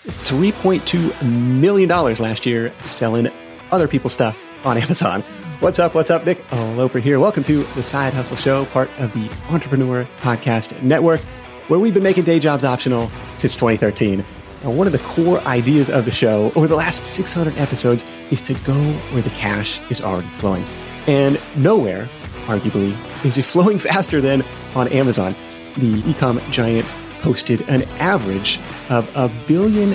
$3.2 million last year selling other people's stuff on Amazon. What's up, Nick Loper here. Welcome to the Side Hustle Show, part of the Entrepreneur Podcast Network, where we've been making day jobs optional since 2013. And one of the core ideas of the show over the last 600 episodes is to go where the cash is already flowing. And nowhere, arguably, is it flowing faster than on Amazon. The e-com giant posted an average of $1.5 billion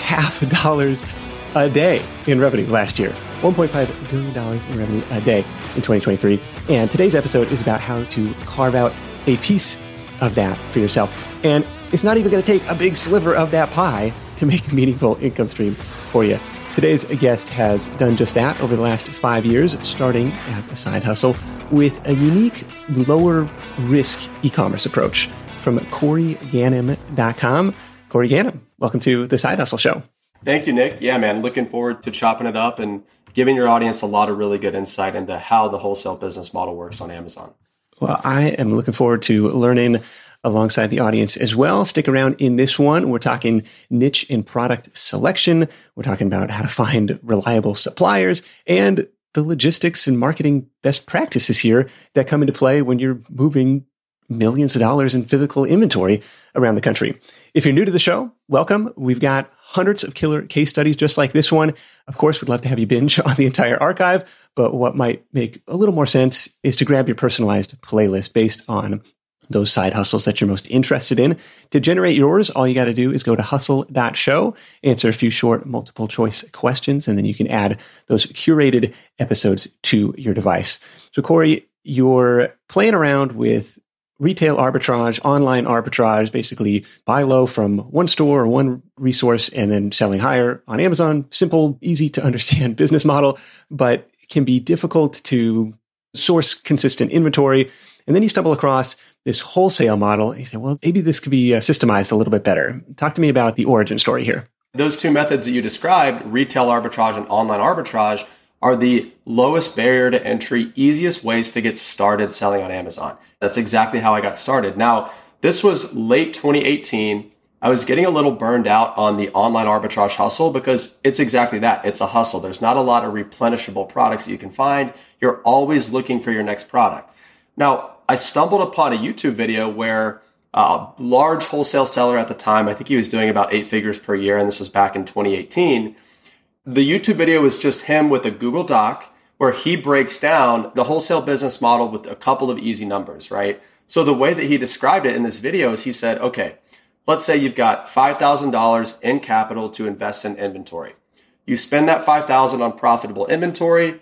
a day in revenue last year. $1.5 billion in revenue a day in 2023. And today's episode is about how to carve out a piece of that for yourself. And it's not even going to take a big sliver of that pie to make a meaningful income stream for you. Today's guest has done just that over the last 5 years, starting as a side hustle with a unique, lower risk e-commerce approach from CoreyGhanem.com. Corey Ghanem, welcome to the Side Hustle Show. Thank you, Nick. Yeah, man, looking forward to chopping it up and giving your audience a lot of really good insight into how the wholesale business model works on Amazon. Well, I am looking forward to learning alongside the audience as well. Stick around in this one. We're talking niche and product selection. We're talking about how to find reliable suppliers and the logistics and marketing best practices here that come into play when you're moving millions of dollars in physical inventory around the country. If you're new to the show, welcome. We've got hundreds of killer case studies just like this one. Of course, we'd love to have you binge on the entire archive, but what might make a little more sense is to grab your personalized playlist based on those side hustles that you're most interested in. To generate yours, all you got to do is go to hustle.show, answer a few short multiple choice questions, and then you can add those curated episodes to your device. So Corey, you're playing around with retail arbitrage, online arbitrage, basically buy low from one store or one resource and then selling higher on Amazon. Simple, easy to understand business model, but can be difficult to source consistent inventory. And then you stumble across this wholesale model. And you say, well, maybe this could be systemized a little bit better. Talk to me about the origin story here. Those two methods that you described, retail arbitrage and online arbitrage, are the lowest barrier to entry, easiest ways to get started selling on Amazon. That's exactly how I got started. Now, this was late 2018. I was getting a little burned out on the online arbitrage hustle because it's exactly that. It's a hustle. There's not a lot of replenishable products that you can find. You're always looking for your next product. Now, I stumbled upon a YouTube video where a large wholesale seller at the time, I think he was doing about 8 figures per year, and this was back in 2018. The YouTube video was just him with a Google Doc where he breaks down the wholesale business model with a couple of easy numbers, right? So the way that he described it in this video is he said, okay, let's say you've got $5,000 in capital to invest in inventory. You spend that $5,000 on profitable inventory.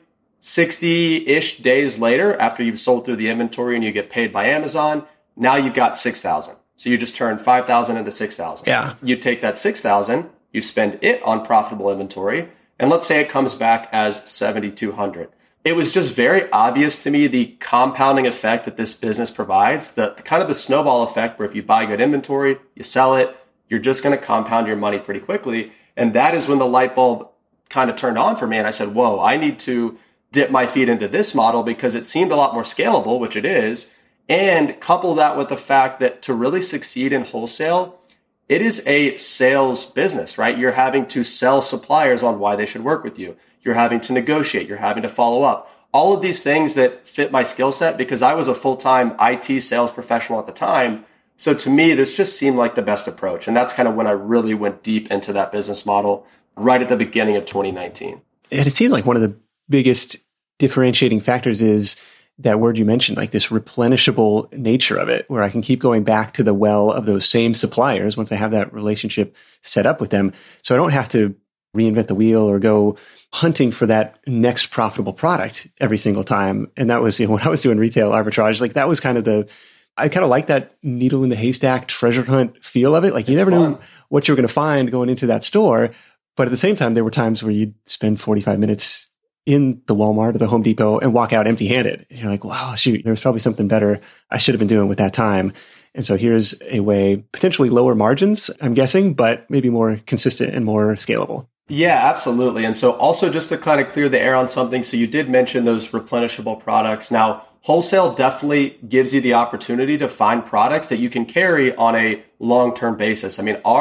60-ish days later, after you've sold through the inventory and you get paid by Amazon, now you've got $6,000. So you just turned $5,000 into $6,000. Yeah. You take that $6,000, you spend it on profitable inventory, and let's say it comes back as $7,200. It was just very obvious to me the compounding effect that this business provides, the kind of the snowball effect where if you buy good inventory, you sell it, you're just going to compound your money pretty quickly. And that is when the light bulb kind of turned on for me. And I said, whoa, I need to dip my feet into this model because it seemed a lot more scalable, which it is. And couple that with the fact that to really succeed in wholesale, it is a sales business, right? You're having to sell suppliers on why they should work with you. You're having to negotiate. You're having to follow up. All of these things that fit my skill set because I was a full-time IT sales professional at the time. So to me, this just seemed like the best approach. And that's kind of when I really went deep into that business model right at the beginning of 2019. And it seems like one of the biggest differentiating factors is that word you mentioned, like this replenishable nature of it, where I can keep going back to the well of those same suppliers once I have that relationship set up with them. So I don't have to reinvent the wheel or go hunting for that next profitable product every single time. And that was, when I was doing retail arbitrage, like that was kind of I kind of like that needle in the haystack treasure hunt feel of it. Like you never knew what you were going to find going into that store. But at the same time, there were times where you'd spend 45 minutes in the Walmart or the Home Depot and walk out empty-handed. And you're like, wow, shoot, there's probably something better I should have been doing with that time. And so here's a way, potentially lower margins, I'm guessing, but maybe more consistent and more scalable. Yeah, absolutely. And so also just to kind of clear the air on something, so you did mention those replenishable products. Now, wholesale definitely gives you the opportunity to find products that you can carry on a long-term basis. I mean, our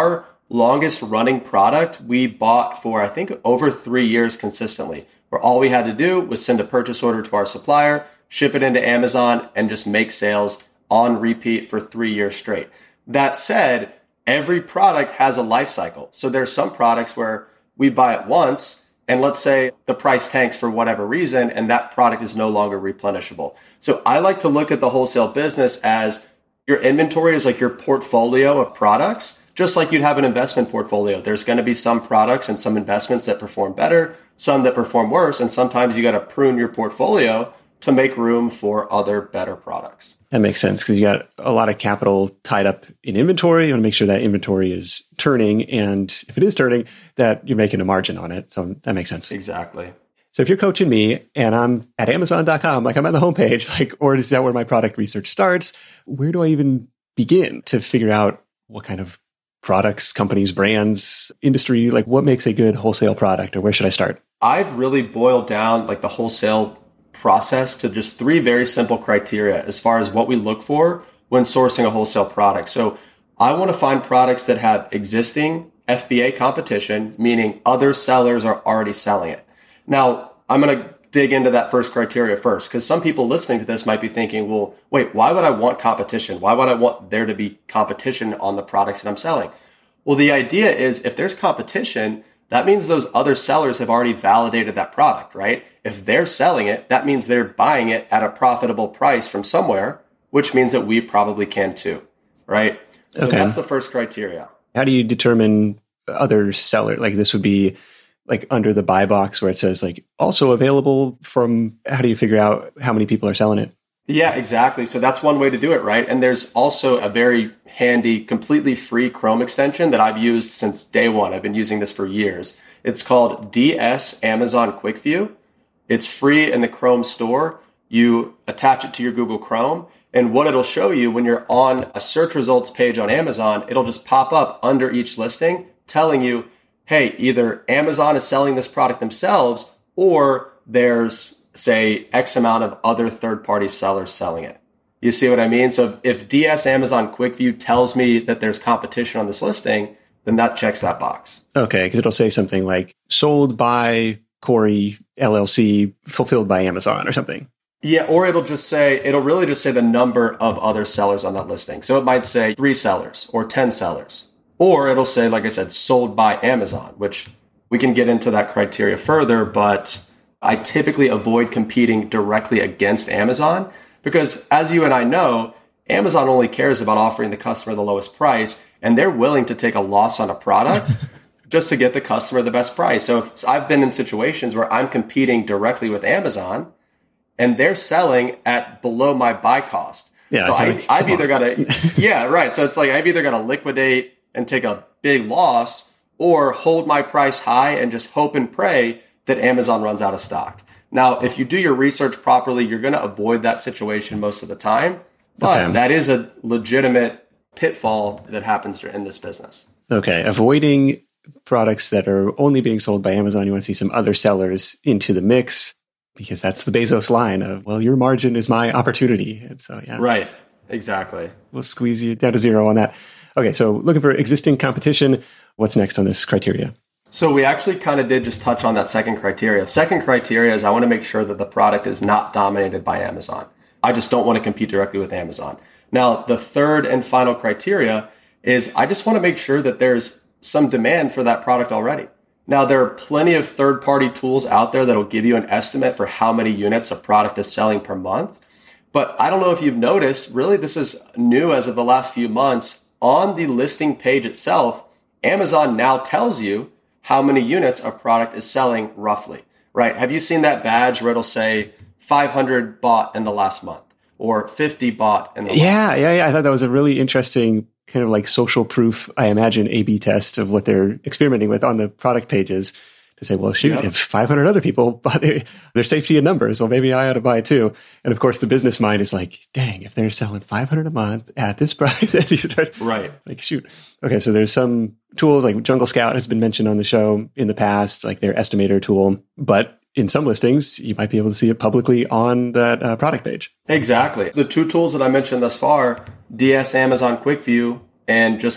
longest running product we bought for, I think, over 3 years consistently, where all we had to do was send a purchase order to our supplier, ship it into Amazon, and just make sales on repeat for 3 years straight. That said, every product has a life cycle. So there's some products where we buy it once, and let's say the price tanks for whatever reason, and that product is no longer replenishable. So I like to look at the wholesale business as your inventory is like your portfolio of products, just like you'd have an investment portfolio. There's going to be some products and some investments that perform better, some that perform worse, and sometimes you got to prune your portfolio to make room for other better products. That makes sense because you got a lot of capital tied up in inventory. You want to make sure that inventory is turning. And if it is turning, that you're making a margin on it. So that makes sense. Exactly. So if you're coaching me and I'm at Amazon.com, like I'm at the homepage, like, or is that where my product research starts? Where do I even begin to figure out what kind of products, companies, brands, industry, like what makes a good wholesale product, or where should I start? I've really boiled down like the wholesale process to just 3 very simple criteria as far as what we look for when sourcing a wholesale product. So I want to find products that have existing FBA competition, meaning other sellers are already selling it. Now, I'm going to dig into that first criteria first, because some people listening to this might be thinking, well, wait, why would I want competition? Why would I want there to be competition on the products that I'm selling? Well, the idea is if there's competition, that means those other sellers have already validated that product, right? If they're selling it, that means they're buying it at a profitable price from somewhere, which means that we probably can too, right? So Okay. That's the first criteria. How do you determine other seller? Like this would be like under the buy box where it says like also available from, how do you figure out how many people are selling it? Yeah, exactly. So that's one way to do it, right? And there's also a very handy, completely free Chrome extension that I've used since day one. I've been using this for years. It's called DS Amazon Quick View. It's free in the Chrome store. You attach it to your Google Chrome, and what it'll show you when you're on a search results page on Amazon, it'll just pop up under each listing telling you, hey, either Amazon is selling this product themselves or there's, say, X amount of other third-party sellers selling it. You see what I mean? So if DS Amazon Quick View tells me that there's competition on this listing, then that checks that box. Okay, because it'll say something like sold by Corey LLC, fulfilled by Amazon or something. Yeah, or it'll really just say the number of other sellers on that listing. So it might say 3 sellers or 10 sellers. Or it'll say, like I said, sold by Amazon, which we can get into that criteria further, but I typically avoid competing directly against Amazon because, as you and I know, Amazon only cares about offering the customer the lowest price, and they're willing to take a loss on a product just to get the customer the best price. So if I've been in situations where I'm competing directly with Amazon and they're selling at below my buy cost. Yeah, so I've either got to, yeah, right. So it's like I've either got to liquidate and take a big loss or hold my price high and just hope and pray that Amazon runs out of stock. Now, if you do your research properly, you're going to avoid that situation most of the time, but that is a legitimate pitfall that happens in this business. Okay. Avoiding products that are only being sold by Amazon. You want to see some other sellers into the mix because that's the Bezos line of, well, your margin is my opportunity. And so, yeah. Right. Exactly. We'll squeeze you down to zero on that. Okay. So looking for existing competition. What's next on this criteria? So we actually kind of did just touch on that second criteria. Second criteria is I want to make sure that the product is not dominated by Amazon. I just don't want to compete directly with Amazon. Now, the third and final criteria is I just want to make sure that there's some demand for that product already. Now, there are plenty of third-party tools out there that'll give you an estimate for how many units a product is selling per month. But I don't know if you've noticed, really this is new as of the last few months. On the listing page itself, Amazon now tells you how many units a product is selling roughly, right? Have you seen that badge where it'll say 500 bought in the last month or 50 bought in the last month? Yeah. I thought that was a really interesting kind of like social proof, I imagine, A/B test of what they're experimenting with on the product pages to say, well, shoot, if 500 other people bought their safety in numbers, well, maybe I ought to buy it too. And of course, the business mind is like, dang, if they're selling 500 a month at this price, you start, right? Like, shoot. Okay, so there's some tools like Jungle Scout has been mentioned on the show in the past, like their estimator tool. But in some listings, you might be able to see it publicly on that product page. Exactly. The 2 tools that I mentioned thus far, DS Amazon Quick View and just the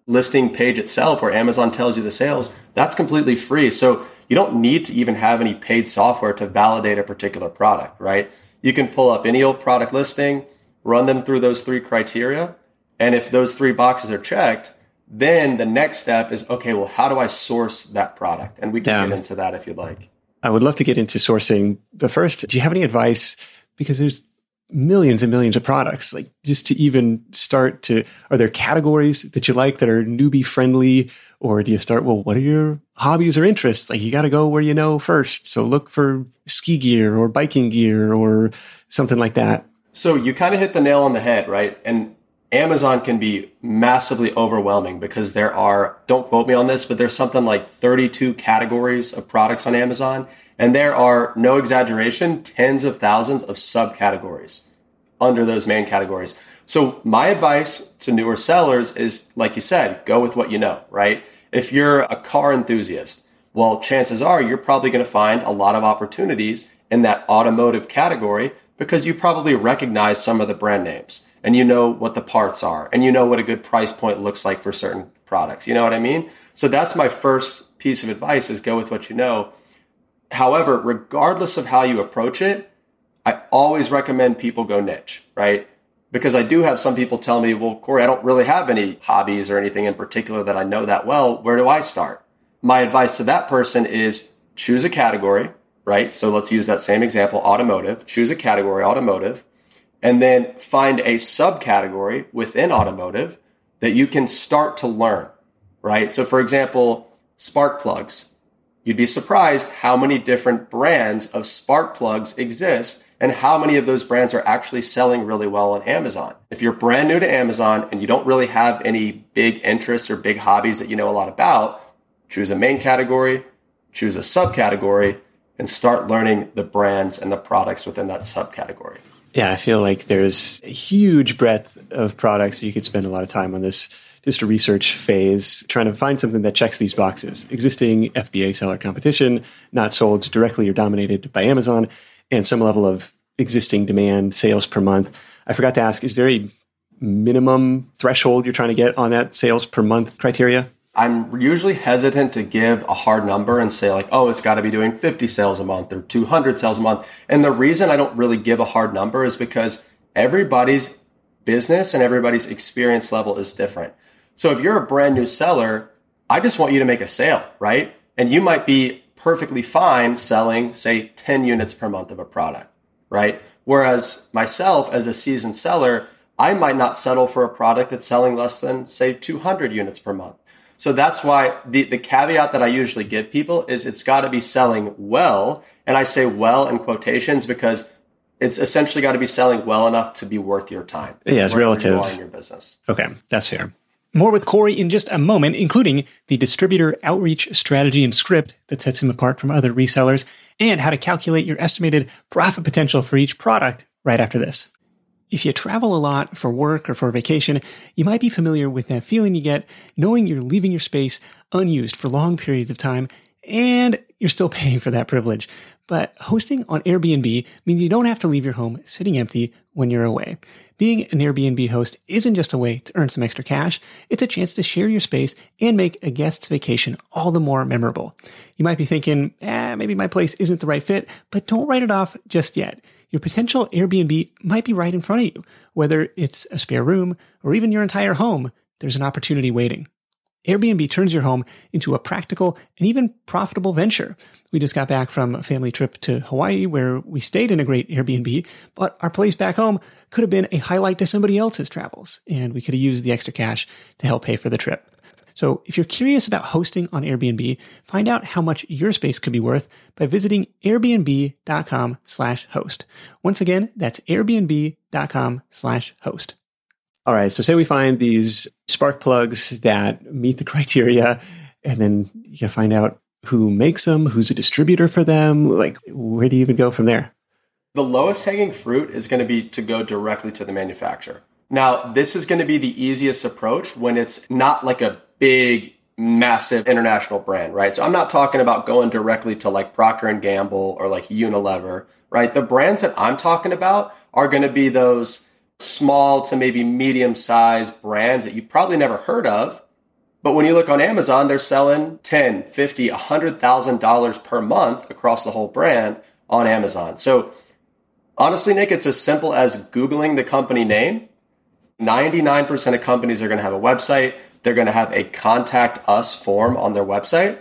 listing page itself where Amazon tells you the sales, that's completely free. So you don't need to even have any paid software to validate a particular product, right? You can pull up any old product listing, run them through those 3 criteria. And if those 3 boxes are checked, then the next step is, okay, well, how do I source that product? And we can get into that if you'd like. I would love to get into sourcing. But first, do you have any advice? Because there's millions and millions of products, like just to even start to, are there categories that you like that are newbie friendly? Or do you start, well, what are your hobbies or interests? Like you got to go where you know first. So look for ski gear or biking gear or something like that. So you kind of hit the nail on the head, right? And Amazon can be massively overwhelming because there are, don't quote me on this, but there's something like 32 categories of products on Amazon. And there are, no exaggeration, tens of thousands of subcategories under those main categories. So my advice to newer sellers is, like you said, go with what you know, right? If you're a car enthusiast, well, chances are you're probably going to find a lot of opportunities in that automotive category because you probably recognize some of the brand names and you know what the parts are and you know what a good price point looks like for certain products. You know what I mean? So that's my first piece of advice, is go with what you know. However, regardless of how you approach it, I always recommend people go niche, right? Because I do have some people tell me, well, Corey, I don't really have any hobbies or anything in particular that I know that well. Where do I start? My advice to that person is choose a category, right? So let's use that same example, automotive. Choose a category, automotive, and then find a subcategory within automotive that you can start to learn, right? So for example, spark plugs. You'd be surprised how many different brands of spark plugs exist and how many of those brands are actually selling really well on Amazon. If you're brand new to Amazon and you don't really have any big interests or big hobbies that you know a lot about, choose a main category, choose a subcategory, and start learning the brands and the products within that subcategory. Yeah, I feel like there's a huge breadth of products. You could spend a lot of time on this, just a research phase, trying to find something that checks these boxes. Existing FBA seller competition, not sold directly or dominated by Amazon, and some level of existing demand, sales per month. I forgot to ask, is there a minimum threshold you're trying to get on that sales per month criteria? I'm usually hesitant to give a hard number and say like, oh, it's got to be doing 50 sales a month or 200 sales a month. And the reason I don't really give a hard number is because everybody's business and everybody's experience level is different. So if you're a brand new seller, I just want you to make a sale, right? And you might be perfectly fine selling, say, 10 units per month of a product, right? Whereas myself as a seasoned seller, I might not settle for a product that's selling less than, say, 200 units per month. So that's why the caveat that I usually give people is it's got to be selling well. And I say well in quotations because it's essentially got to be selling well enough to be worth your time. Yeah, it's relative. You are in your business. Okay, that's fair. More with Corey in just a moment, including the distributor outreach strategy and script that sets him apart from other resellers, and how to calculate your estimated profit potential for each product right after this. If you travel a lot for work or for vacation, you might be familiar with that feeling you get knowing you're leaving your space unused for long periods of time, and you're still paying for that privilege. But hosting on Airbnb means you don't have to leave your home sitting empty when you're away. Being an Airbnb host isn't just a way to earn some extra cash. It's a chance to share your space and make a guest's vacation all the more memorable. You might be thinking, maybe my place isn't the right fit, but don't write it off just yet. Your potential Airbnb might be right in front of you. Whether it's a spare room or even your entire home, there's an opportunity waiting. Airbnb turns your home into a practical and even profitable venture. We just got back from a family trip to Hawaii where we stayed in a great Airbnb, but our place back home could have been a highlight to somebody else's travels, and we could have used the extra cash to help pay for the trip. So if you're curious about hosting on Airbnb, find out how much your space could be worth by visiting airbnb.com/host. Once again, that's airbnb.com/host. All right. So say we find these spark plugs that meet the criteria, and then you find out who makes them, who's a distributor for them. Like, where do you even go from there? The lowest hanging fruit is going to be to go directly to the manufacturer. Now, this is going to be the easiest approach when it's not like a big, massive international brand, right? So I'm not talking about going directly to like Procter & Gamble or like Unilever, right? The brands that I'm talking about are going to be those small to maybe medium-sized brands that you've probably never heard of, But when you look on Amazon, they're selling $10, $50, $100,000 per month across the whole brand on Amazon. So honestly, Nick, it's as simple as Googling the company name. 99% of companies are going to have a website. They're going to have a contact us form on their website.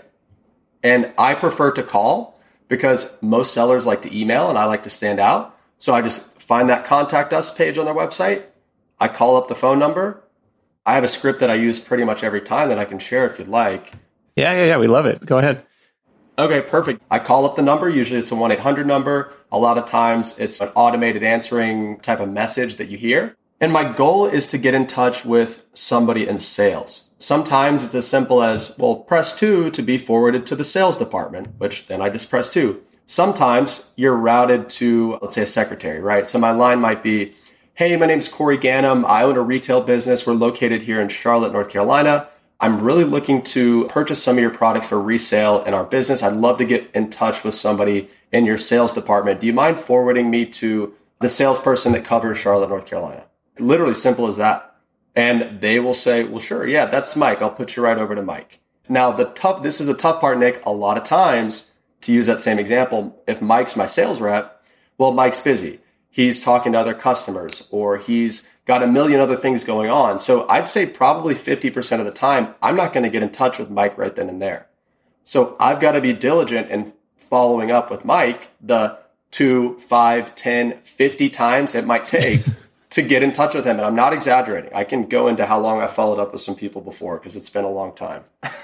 And I prefer to call because most sellers like to email and I like to stand out. So I just find that contact us page on their website. I call up the phone number. I have a script that I use pretty much every time that I can share if you'd like. Yeah. We love it. Go ahead. Okay, perfect. I call up the number. Usually it's a 1-800 number. A lot of times it's an automated answering type of message that you hear. And my goal is to get in touch with somebody in sales. Sometimes it's as simple as, well, press 2 to be forwarded to the sales department, which then I just press 2. Sometimes you're routed to, let's say, a secretary, right? So my line might be, hey, my name's Corey Ganem. I own a retail business. We're located here in Charlotte, North Carolina. I'm really looking to purchase some of your products for resale in our business. I'd love to get in touch with somebody in your sales department. Do you mind forwarding me to the salesperson that covers Charlotte, North Carolina? Literally simple as that. And they will say, well, sure. Yeah, that's Mike. I'll put you right over to Mike. Now, this is a tough part, Nick. A lot of times, to use that same example, if Mike's my sales rep, well, Mike's busy. He's talking to other customers or he's got a million other things going on. So I'd say probably 50% of the time, I'm not going to get in touch with Mike right then and there. So I've got to be diligent in following up with Mike the 2, 5, 10, 50 times it might take to get in touch with him. And I'm not exaggerating. I can go into how long I followed up with some people before because it's been a long time.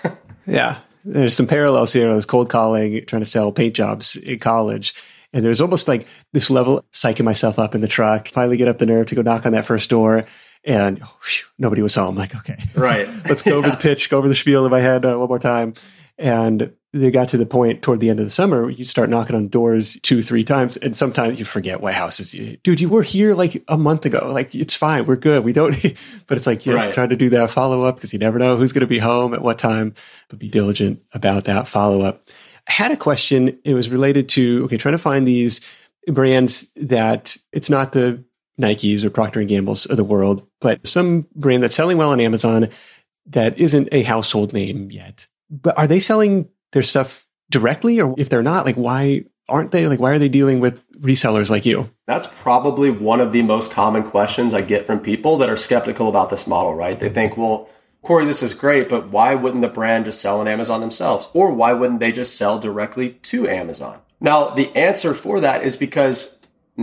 Yeah. There's some parallels here. I was cold calling, trying to sell paint jobs in college. And there's almost like this level, psyching myself up in the truck, finally get up the nerve to go knock on that first door. And nobody was home. Like, okay, right. Let's go over the pitch, go over the spiel in my head one more time. And they got to the point toward the end of the summer, you start knocking on doors 2, 3 times. And sometimes you forget what houses dude, you were here like a month ago. Like, it's fine. We're good. We don't, but it's like, right. Trying to do that follow up because you never know who's going to be home at what time, but be diligent about that follow up. I had a question. It was related to, trying to find these brands that it's not the Nikes or Procter & Gamble's of the world, but some brand that's selling well on Amazon that isn't a household name yet. But are they selling their stuff directly? Or if they're not, like, why aren't they? Like, why are they dealing with resellers like you? That's probably one of the most common questions I get from people that are skeptical about this model, right? They think, well, Corey, this is great, but why wouldn't the brand just sell on Amazon themselves? Or why wouldn't they just sell directly to Amazon? Now, the answer for that is because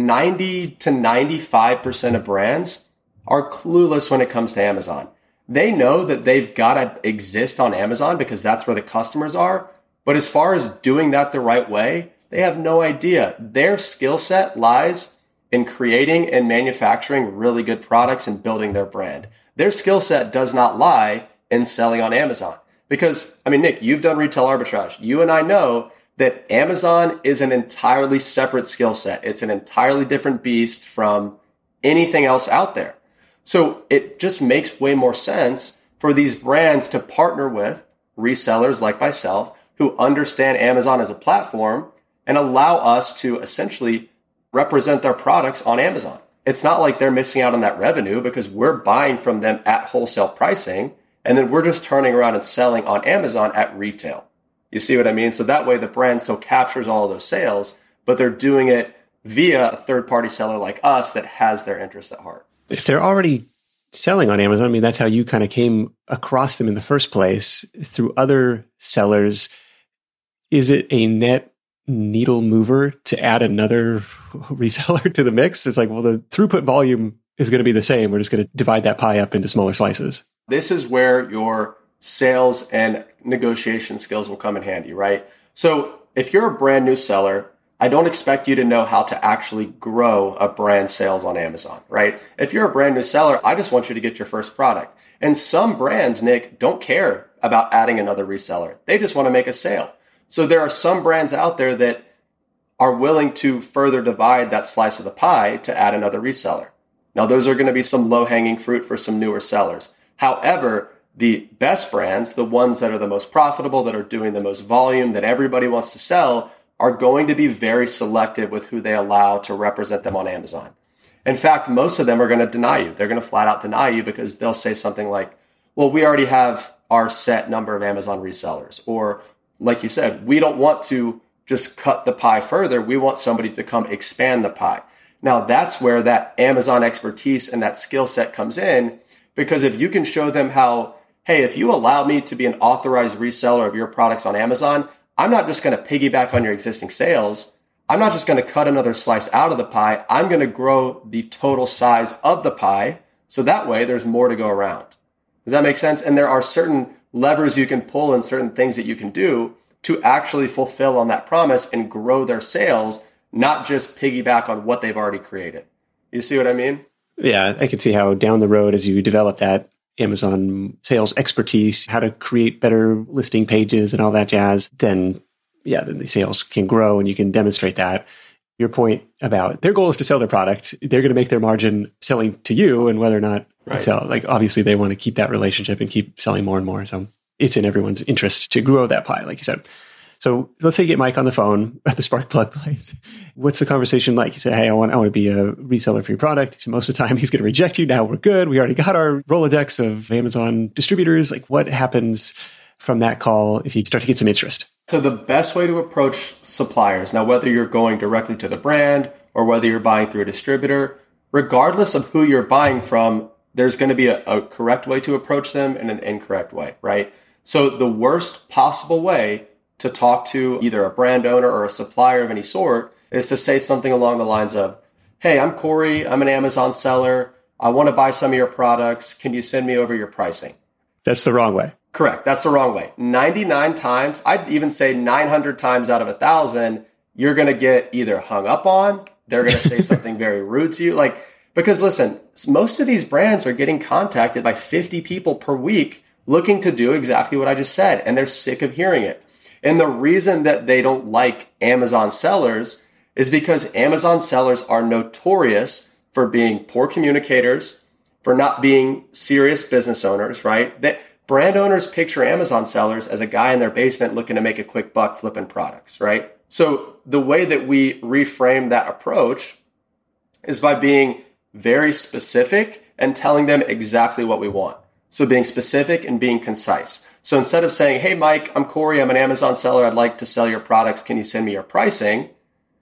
90 to 95% of brands are clueless when it comes to Amazon. They know that they've got to exist on Amazon because that's where the customers are. But as far as doing that the right way, they have no idea. Their skill set lies in creating and manufacturing really good products and building their brand. Their skill set does not lie in selling on Amazon. Because, Nick, you've done retail arbitrage. You and I know that Amazon is an entirely separate skill set. It's an entirely different beast from anything else out there. So it just makes way more sense for these brands to partner with resellers like myself who understand Amazon as a platform and allow us to essentially represent their products on Amazon. It's not like they're missing out on that revenue because we're buying from them at wholesale pricing, and then we're just turning around and selling on Amazon at retail. You see what I mean? So that way the brand still captures all of those sales, but they're doing it via a third-party seller like us that has their interest at heart. If they're already selling on Amazon, that's how you kind of came across them in the first place through other sellers. Is it a net needle mover to add another reseller to the mix? It's like, well, the throughput volume is going to be the same. We're just going to divide that pie up into smaller slices. This is where your sales and negotiation skills will come in handy, right? So if you're a brand new seller, I don't expect you to know how to actually grow a brand sales on Amazon, right? If you're a brand new seller, I just want you to get your first product. And some brands, Nick, don't care about adding another reseller. They just want to make a sale. So there are some brands out there that are willing to further divide that slice of the pie to add another reseller. Now, those are going to be some low-hanging fruit for some newer sellers. However, the best brands, the ones that are the most profitable, that are doing the most volume, that everybody wants to sell, are going to be very selective with who they allow to represent them on Amazon. In fact, most of them are going to deny you. They're going to flat out deny you because they'll say something like, well, we already have our set number of Amazon resellers. Or like you said, we don't want to just cut the pie further. We want somebody to come expand the pie. Now that's where that Amazon expertise and that skill set comes in, because if you can show them how, hey, if you allow me to be an authorized reseller of your products on Amazon, I'm not just going to piggyback on your existing sales. I'm not just going to cut another slice out of the pie. I'm going to grow the total size of the pie. So that way there's more to go around. Does that make sense? And there are certain levers you can pull and certain things that you can do to actually fulfill on that promise and grow their sales, not just piggyback on what they've already created. You see what I mean? Yeah, I can see how down the road, as you develop that Amazon sales expertise, how to create better listing pages and all that jazz, then the sales can grow and you can demonstrate that. Your point about their goal is to sell their product. They're going to make their margin selling to you, and whether or not it sell, like obviously they want to keep that relationship and keep selling more and more. So it's in everyone's interest to grow that pie, like you said. So let's say you get Mike on the phone at the Sparkplug place. What's the conversation like? You say, hey, I want to be a reseller for your product. So most of the time he's going to reject you. Now we're good. We already got our Rolodex of Amazon distributors. Like what happens from that call if you start to get some interest? So the best way to approach suppliers, now whether you're going directly to the brand or whether you're buying through a distributor, regardless of who you're buying from, there's going to be a correct way to approach them and an incorrect way, right? So the worst possible way to talk to either a brand owner or a supplier of any sort is to say something along the lines of, hey, I'm Corey. I'm an Amazon seller. I want to buy some of your products. Can you send me over your pricing? That's the wrong way. Correct. That's the wrong way. 99 times, I'd even say 900 times out of 1,000, you're going to get either hung up on, they're going to say something very rude to you. Because listen, most of these brands are getting contacted by 50 people per week looking to do exactly what I just said, and they're sick of hearing it. And the reason that they don't like Amazon sellers is because Amazon sellers are notorious for being poor communicators, for not being serious business owners, right? That brand owners picture Amazon sellers as a guy in their basement looking to make a quick buck flipping products, right? So the way that we reframe that approach is by being very specific and telling them exactly what we want. So being specific and being concise. So instead of saying, hey, Mike, I'm Corey, I'm an Amazon seller. I'd like to sell your products. Can you send me your pricing?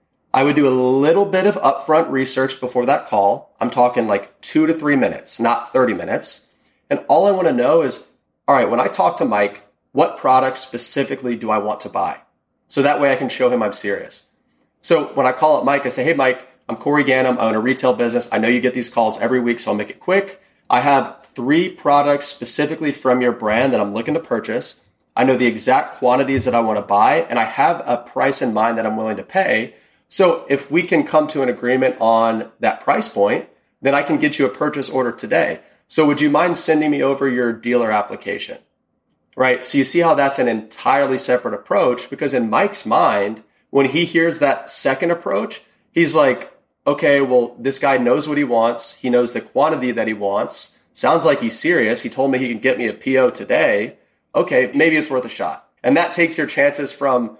I would do a little bit of upfront research before that call. I'm talking like 2 to 3 minutes, not 30 minutes. And all I want to know is, all right, when I talk to Mike, what products specifically do I want to buy? So that way I can show him I'm serious. So when I call up Mike, I say, hey, Mike, I'm Corey Ganem. I own a retail business. I know you get these calls every week, so I'll make it quick. I have 3 products specifically from your brand that I'm looking to purchase. I know the exact quantities that I want to buy, and I have a price in mind that I'm willing to pay. So if we can come to an agreement on that price point, then I can get you a purchase order today. So would you mind sending me over your dealer application? Right? So you see how that's an entirely separate approach, because in Mike's mind, when he hears that second approach, he's like, okay, well, this guy knows what he wants. He knows the quantity that he wants. Sounds like he's serious. He told me he can get me a PO today. Okay, maybe it's worth a shot. And that takes your chances from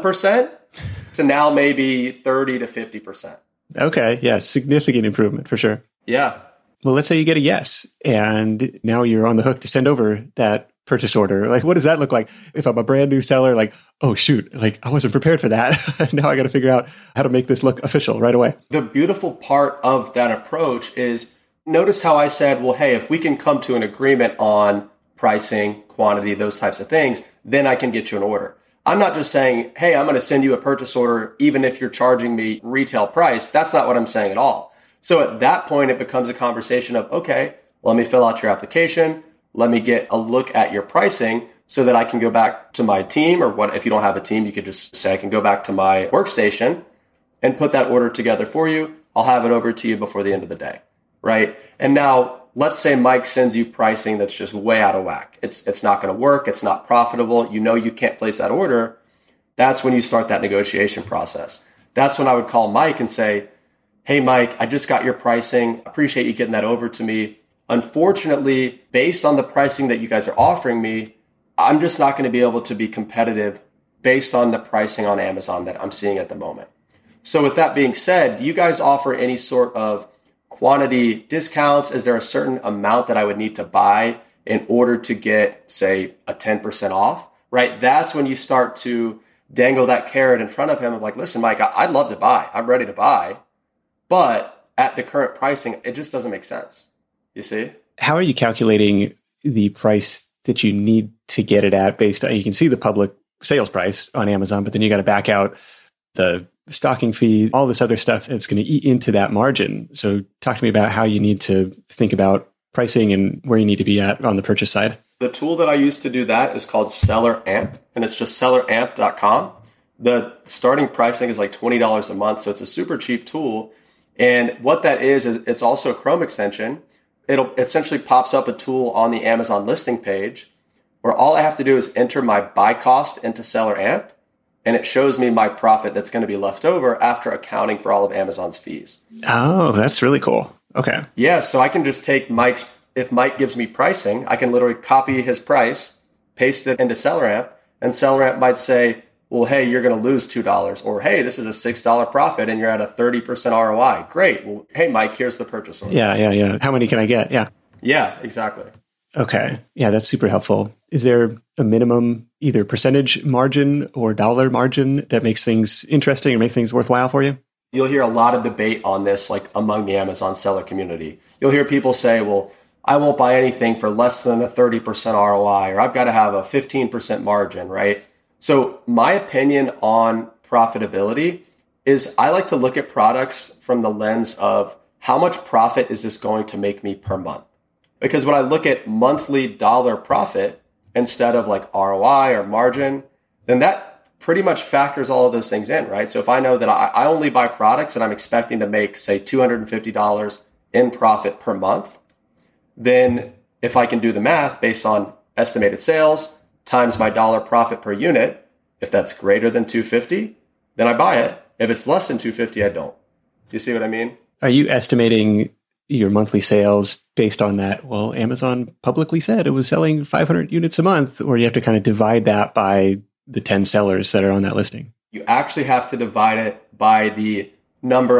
1% to now maybe 30 to 50%. Okay, yeah, significant improvement for sure. Yeah. Well, let's say you get a yes, and now you're on the hook to send over that purchase order. Like, what does that look like? If I'm a brand new seller, like, oh shoot, like I wasn't prepared for that. Now I got to figure out how to make this look official right away. The beautiful part of that approach is, notice how I said, well, hey, if we can come to an agreement on pricing, quantity, those types of things, then I can get you an order. I'm not just saying, hey, I'm going to send you a purchase order even if you're charging me retail price. That's not what I'm saying at all. So at that point, it becomes a conversation of, okay, let me fill out your application. Let me get a look at your pricing so that I can go back to my team, or what, if you don't have a team, you could just say, I can go back to my workstation and put that order together for you. I'll have it over to you before the end of the day, right? And now let's say Mike sends you pricing that's just way out of whack. It's not going to work. It's not profitable. You know you can't place that order. That's when you start that negotiation process. That's when I would call Mike and say, hey, Mike, I just got your pricing. Appreciate you getting that over to me. Unfortunately, based on the pricing that you guys are offering me, I'm just not going to be able to be competitive based on the pricing on Amazon that I'm seeing at the moment. So with that being said, do you guys offer any sort of quantity discounts? Is there a certain amount that I would need to buy in order to get, say, a 10% off, right? That's when you start to dangle that carrot in front of him of like, listen, Mike, I'd love to buy. I'm ready to buy. But at the current pricing, it just doesn't make sense. You see? How are you calculating the price that you need to get it at based on, you can see the public sales price on Amazon, but then you got to back out the stocking fees, all this other stuff that's going to eat into that margin. So talk to me about how you need to think about pricing and where you need to be at on the purchase side. The tool that I use to do that is called SellerAmp, and it's just selleramp.com. The starting pricing is like $20 a month, so it's a super cheap tool. And what that is it's also a Chrome extension. It essentially pops up a tool on the Amazon listing page where all I have to do is enter my buy cost into SellerAmp, and it shows me my profit that's going to be left over after accounting for all of Amazon's fees. Oh, that's really cool. Okay. Yeah, so I can just take if Mike gives me pricing, I can literally copy his price, paste it into SellerAmp, and SellerAmp might say, well, hey, you're going to lose $2, or hey, this is a $6 profit and you're at a 30% ROI. Great. Well, hey, Mike, here's the purchase order. Yeah. How many can I get? Yeah. Yeah, exactly. Okay. Yeah, that's super helpful. Is there a minimum either percentage margin or dollar margin that makes things interesting or makes things worthwhile for you? You'll hear a lot of debate on this, like among the Amazon seller community. You'll hear people say, well, I won't buy anything for less than a 30% ROI, or I've got to have a 15% margin, right? So my opinion on profitability is I like to look at products from the lens of how much profit is this going to make me per month? Because when I look at monthly dollar profit instead of like ROI or margin, then that pretty much factors all of those things in, right? So if I know that I only buy products and I'm expecting to make, say, $250 in profit per month, then if I can do the math based on estimated sales times my dollar profit per unit, if that's greater than $250, then I buy it. If it's less than $250, I don't. Do you see what I mean? Are you estimating your monthly sales based on that? Well, Amazon publicly said it was selling 500 units a month, or you have to kind of divide that by the 10 sellers that are on that listing? You actually have to divide it by the number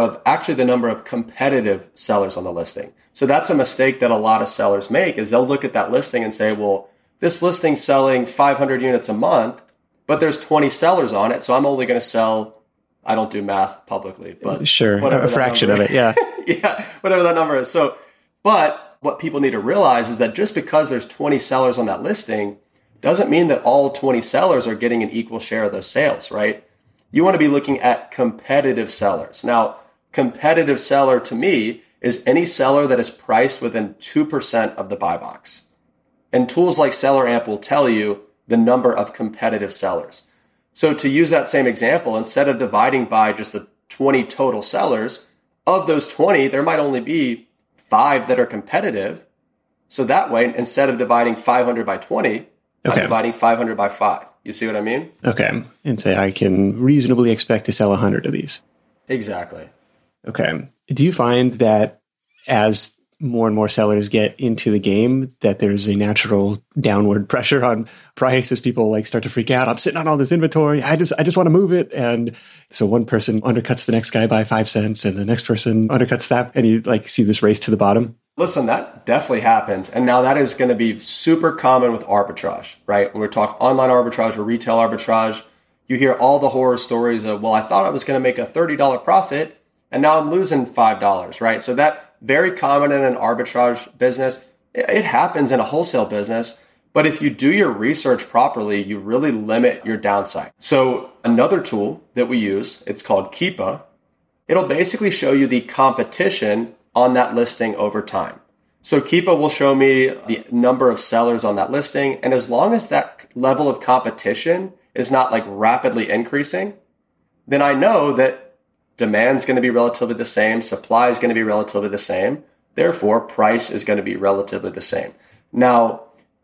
of competitive sellers on the listing. So that's a mistake that a lot of sellers make, is they'll look at that listing and say, well, this listing's selling 500 units a month, but there's 20 sellers on it. So I'm only going to sell, I don't do math publicly, but sure, a fraction of it. Yeah. Yeah, whatever that number is. So, but what people need to realize is that just because there's 20 sellers on that listing doesn't mean that all 20 sellers are getting an equal share of those sales, right? You want to be looking at competitive sellers. Now, competitive seller to me is any seller that is priced within 2% of the buy box. And tools like SellerAmp will tell you the number of competitive sellers. So to use that same example, instead of dividing by just the 20 total sellers, of those 20, there might only be 5 that are competitive. So that way, instead of dividing 500 by 20, I'm dividing 500 by 5. You see what I mean? Okay. And say I can reasonably expect to sell 100 of these. Exactly. Okay. Do you find that as more and more sellers get into the game, that there's a natural downward pressure on price as people like start to freak out? I'm sitting on all this inventory. I just want to move it. And so one person undercuts the next guy by 5 cents and the next person undercuts that. And you like see this race to the bottom. Listen, that definitely happens. And now that is going to be super common with arbitrage, right? When we talk online arbitrage or retail arbitrage, you hear all the horror stories of, well, I thought I was going to make a $30 profit and now I'm losing $5, right? So that very common in an arbitrage business. It happens in a wholesale business, but if you do your research properly, you really limit your downside. So another tool that we use, it's called Keepa. It'll basically show you the competition on that listing over time. So Keepa will show me the number of sellers on that listing. And as long as that level of competition is not like rapidly increasing, then I know that demand's going to be relatively the same. Supply is going to be relatively the same. Therefore, price is going to be relatively the same. Now,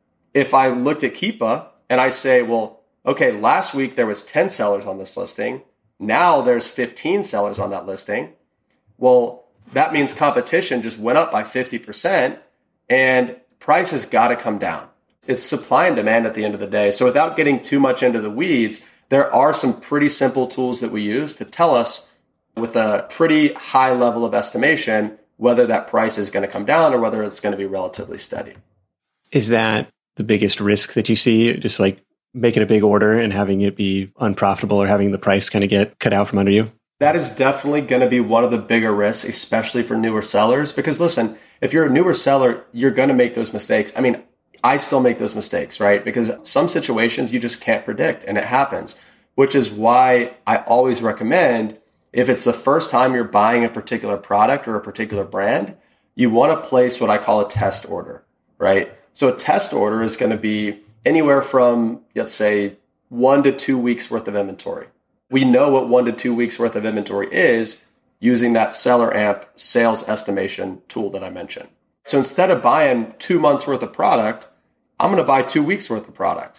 if I looked at Keepa and I say, well, okay, last week there was 10 sellers on this listing. Now there's 15 sellers on that listing. Well, that means competition just went up by 50% and price has got to come down. It's supply and demand at the end of the day. So without getting too much into the weeds, there are some pretty simple tools that we use to tell us with a pretty high level of estimation whether that price is going to come down or whether it's going to be relatively steady. Is that the biggest risk that you see? Just like making a big order and having it be unprofitable or having the price kind of get cut out from under you? That is definitely going to be one of the bigger risks, especially for newer sellers. Because listen, if you're a newer seller, you're going to make those mistakes. I mean, I still make those mistakes, right? Because some situations you just can't predict and it happens, which is why I always recommend, if it's the first time you're buying a particular product or a particular brand, you want to place what I call a test order, right? So a test order is going to be anywhere from, let's say, 1 to 2 weeks worth of inventory. We know what 1 to 2 weeks worth of inventory is using that Seller Amp sales estimation tool that I mentioned. So instead of buying 2 months worth of product, I'm going to buy 2 weeks worth of product.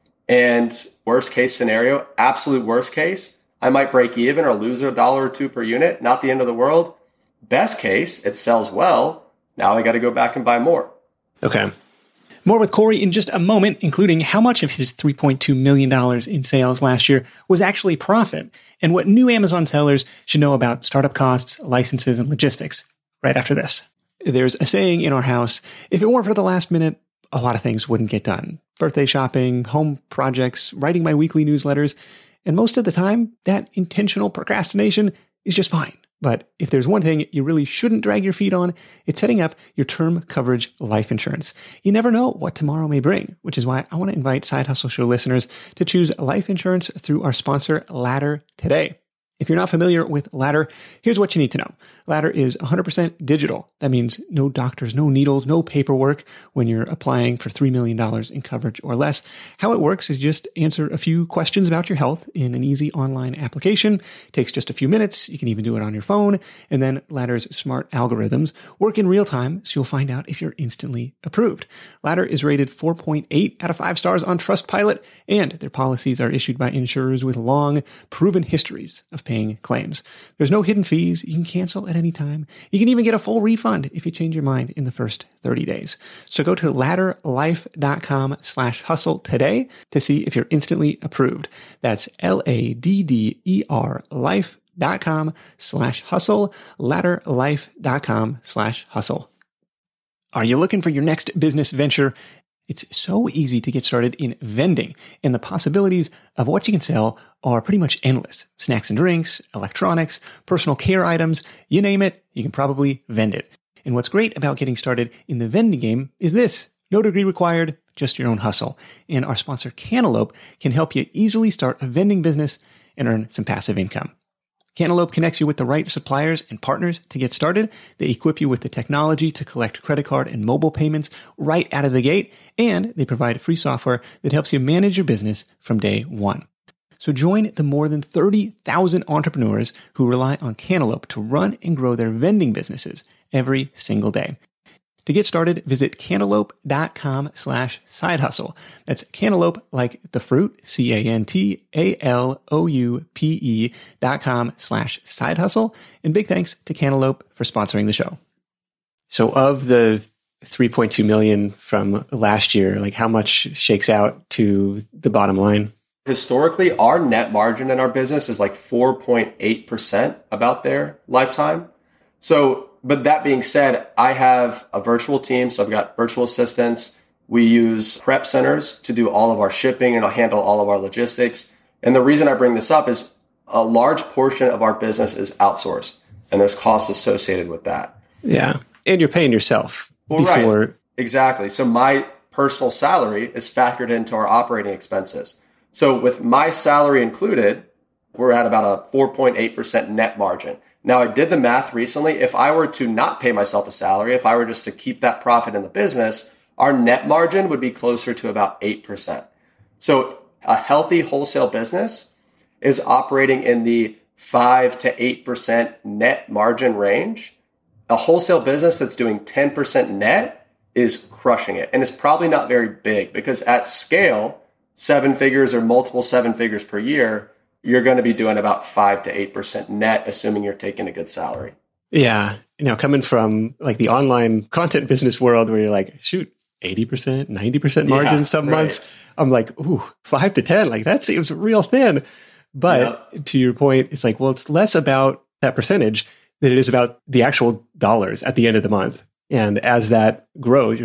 And worst case scenario, absolute worst case, I might break even or lose $1 or $2 per unit. Not the end of the world. Best case, it sells well. Now I got to go back and buy more. Okay. More with Corey in just a moment, including how much of his $3.2 million in sales last year was actually profit, and what new Amazon sellers should know about startup costs, licenses, and logistics, right after this. There's a saying in our house, if it weren't for the last minute, a lot of things wouldn't get done. Birthday shopping, home projects, writing my weekly newsletters, and most of the time, that intentional procrastination is just fine. But if there's one thing you really shouldn't drag your feet on, it's setting up your term coverage life insurance. You never know what tomorrow may bring, which is why I want to invite Side Hustle Show listeners to choose life insurance through our sponsor, Ladder, today. If you're not familiar with Ladder, here's what you need to know. Ladder is 100% digital. That means no doctors, no needles, no paperwork when you're applying for $3 million in coverage or less. How it works is just answer a few questions about your health in an easy online application. It takes just a few minutes. You can even do it on your phone. And then Ladder's smart algorithms work in real time, so you'll find out if you're instantly approved. Ladder is rated 4.8 out of 5 stars on Trustpilot, and their policies are issued by insurers with long, proven histories of paying claims. There's no hidden fees. You can cancel at any time. You can even get a full refund if you change your mind in the first 30 days. So go to ladderlife.com/hustle today to see if you're instantly approved. That's LADDER life.com/hustle, ladderlife.com/hustle. Are you looking for your next business venture? It's so easy to get started in vending, and the possibilities of what you can sell are pretty much endless. Snacks and drinks, electronics, personal care items, you name it, you can probably vend it. And what's great about getting started in the vending game is this: no degree required, just your own hustle. And our sponsor, Cantaloupe, can help you easily start a vending business and earn some passive income. Cantaloupe connects you with the right suppliers and partners to get started. They equip you with the technology to collect credit card and mobile payments right out of the gate, and they provide free software that helps you manage your business from day one. So join the more than 30,000 entrepreneurs who rely on Cantaloupe to run and grow their vending businesses every single day. To get started, visit cantaloupe.com/side hustle. That's cantaloupe, like the fruit, CANTALOUPE.com/side hustle. And big thanks to Cantaloupe for sponsoring the show. So of the 3.2 million from last year, like how much shakes out to the bottom line? Historically, our net margin in our business is like 4.8% about their lifetime. So, but that being said, I have a virtual team. So I've got virtual assistants. We use prep centers to do all of our shipping and I'll handle all of our logistics. And the reason I bring this up is a large portion of our business is outsourced and there's costs associated with that. Yeah. And you're paying yourself before. Right. Exactly. So my personal salary is factored into our operating expenses. So with my salary included, we're at about a 4.8% net margin. Now, I did the math recently. If I were to not pay myself a salary, if I were just to keep that profit in the business, our net margin would be closer to about 8%. So a healthy wholesale business is operating in the 5 to 8% net margin range. A wholesale business that's doing 10% net is crushing it. And it's probably not very big because at scale, 7 figures or multiple 7 figures per year, you're going to be doing about 5 to 8% net, assuming you're taking a good salary. Yeah. Coming from like the online content business world where you're like, shoot, 80%, 90% margin some months. I'm like, ooh, 5 to 10, like that seems real thin. But to your point, it's like, well, it's less about that percentage than it is about the actual dollars at the end of the month. And as that grows, you're like,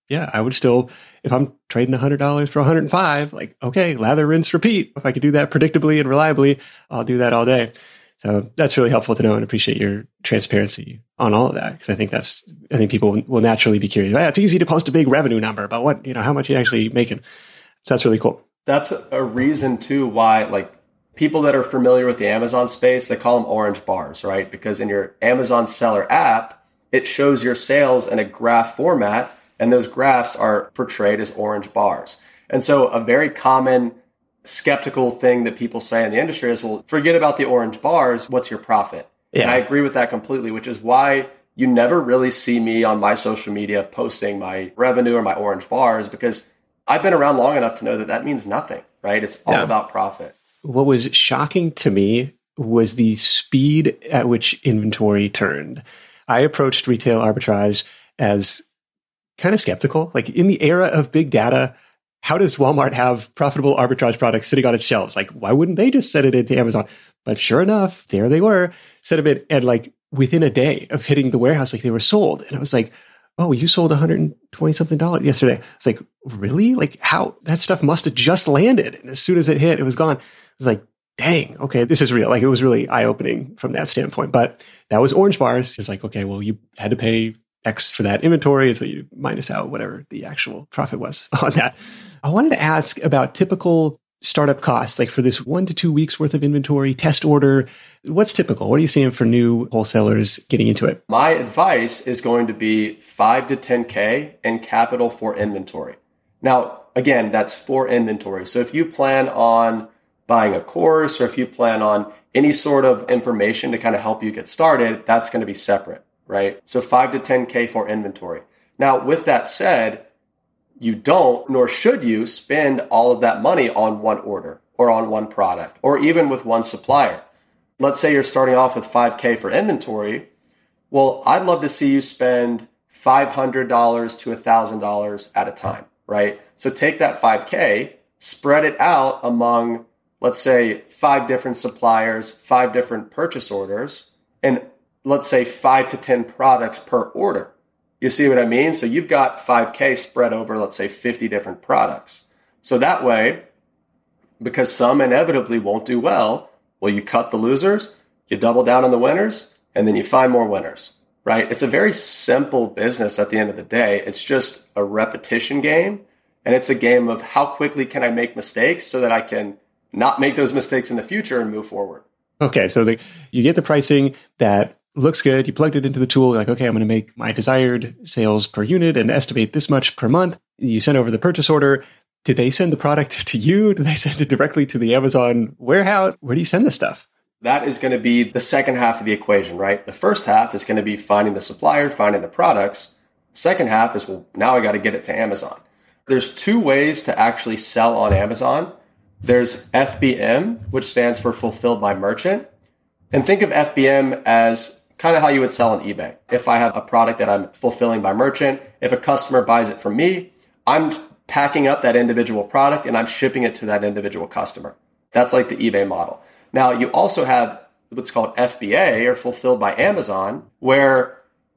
yeah, I would still, if I'm trading $100 for 105, like, okay, lather, rinse, repeat. If I could do that predictably and reliably, I'll do that all day. So that's really helpful to know, and appreciate your transparency on all of that. Because I think people will naturally be curious. It's easy to post a big revenue number, but what, how much are you actually making? So that's really cool. That's a reason too why, like, people that are familiar with the Amazon space, they call them orange bars, right? Because in your Amazon seller app, it shows your sales in a graph format, and those graphs are portrayed as orange bars. And so a very common skeptical thing that people say in the industry is, well, forget about the orange bars. What's your profit? Yeah. And I agree with that completely, which is why you never really see me on my social media posting my revenue or my orange bars, because I've been around long enough to know that that means nothing, right? It's all about profit. What was shocking to me was the speed at which inventory turned. I approached retail arbitrage as kind of skeptical. Like, in the era of big data, how does Walmart have profitable arbitrage products sitting on its shelves? Like, why wouldn't they just set it into Amazon? But sure enough, there they were, set them in, and like within a day of hitting the warehouse, like, they were sold. And I was like, oh, you sold $120 something yesterday. I was like, really? Like, how? That stuff must have just landed. And as soon as it hit, it was gone. I was like, dang, okay, this is real. Like, it was really eye-opening from that standpoint. But that was orange bars. It's like, okay, well, you had to pay X for that inventory, so you minus out whatever the actual profit was on that. I wanted to ask about typical startup costs, like for this 1 to 2 weeks worth of inventory, test order. What's typical? What are you seeing for new wholesalers getting into it? My advice is going to be 5 to 10K in capital for inventory. Now, again, that's for inventory. So if you plan on buying a course, or if you plan on any sort of information to kind of help you get started, that's going to be separate, right? So 5 to 10K for inventory. Now, with that said, you don't, nor should you, spend all of that money on one order or on one product, or even with one supplier. Let's say you're starting off with 5K for inventory. Well, I'd love to see you spend $500 to $1,000 at a time, right? So take that 5K, spread it out among, let's say, 5 different suppliers, 5 different purchase orders, and let's say 5 to 10 products per order. You see what I mean? So you've got 5K spread over, let's say, 50 different products. So that way, because some inevitably won't do well, you cut the losers, you double down on the winners, and then you find more winners, right? It's a very simple business at the end of the day. It's just a repetition game, and it's a game of how quickly can I make mistakes so that I can not make those mistakes in the future and move forward. Okay, so you get the pricing that looks good. You plugged it into the tool. You're like, okay, I'm going to make my desired sales per unit and estimate this much per month. You send over the purchase order. Did they send the product to you? Did they send it directly to the Amazon warehouse? Where do you send this stuff? That is going to be the second half of the equation, right? The first half is going to be finding the supplier, finding the products. The second half is, well, now I got to get it to Amazon. There's 2 ways to actually sell on Amazon. There's FBM, which stands for Fulfilled by Merchant. And think of FBM as kind of how you would sell on eBay. If I have a product that I'm fulfilling by merchant, if a customer buys it from me, I'm packing up that individual product and I'm shipping it to that individual customer. That's like the eBay model. Now, you also have what's called FBA, or Fulfilled by Amazon, where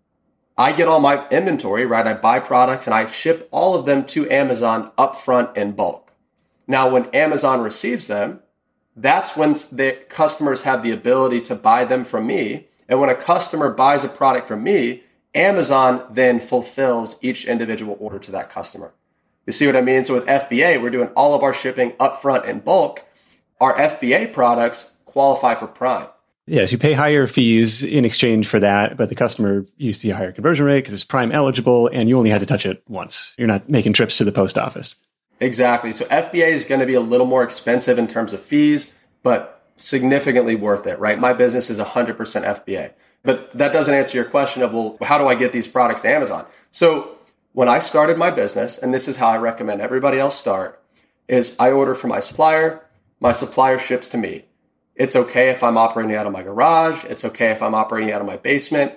I get all my inventory, right? I buy products and I ship all of them to Amazon upfront in bulk. Now, when Amazon receives them, that's when the customers have the ability to buy them from me. And when a customer buys a product from me, Amazon then fulfills each individual order to that customer. You see what I mean? So with FBA, we're doing all of our shipping upfront in bulk. Our FBA products qualify for Prime. Yes, you pay higher fees in exchange for that, but the customer, you see a higher conversion rate because it's Prime eligible, and you only had to touch it once. You're not making trips to the post office. Exactly. So FBA is going to be a little more expensive in terms of fees, but significantly worth it, right? My business is 100% FBA. But that doesn't answer your question of, well, how do I get these products to Amazon? So when I started my business, and this is how I recommend everybody else start, is I order from my supplier ships to me. It's okay if I'm operating out of my garage. It's okay if I'm operating out of my basement.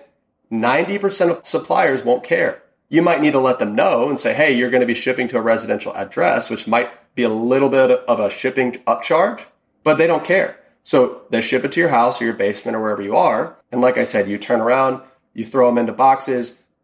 90% of suppliers won't care. You might need to let them know and say, hey, you're going to be shipping to a residential address, which might be a little bit of a shipping upcharge, but they don't care. So they ship it to your house or your basement or wherever you are. And like I said, you turn around, you throw them into boxes,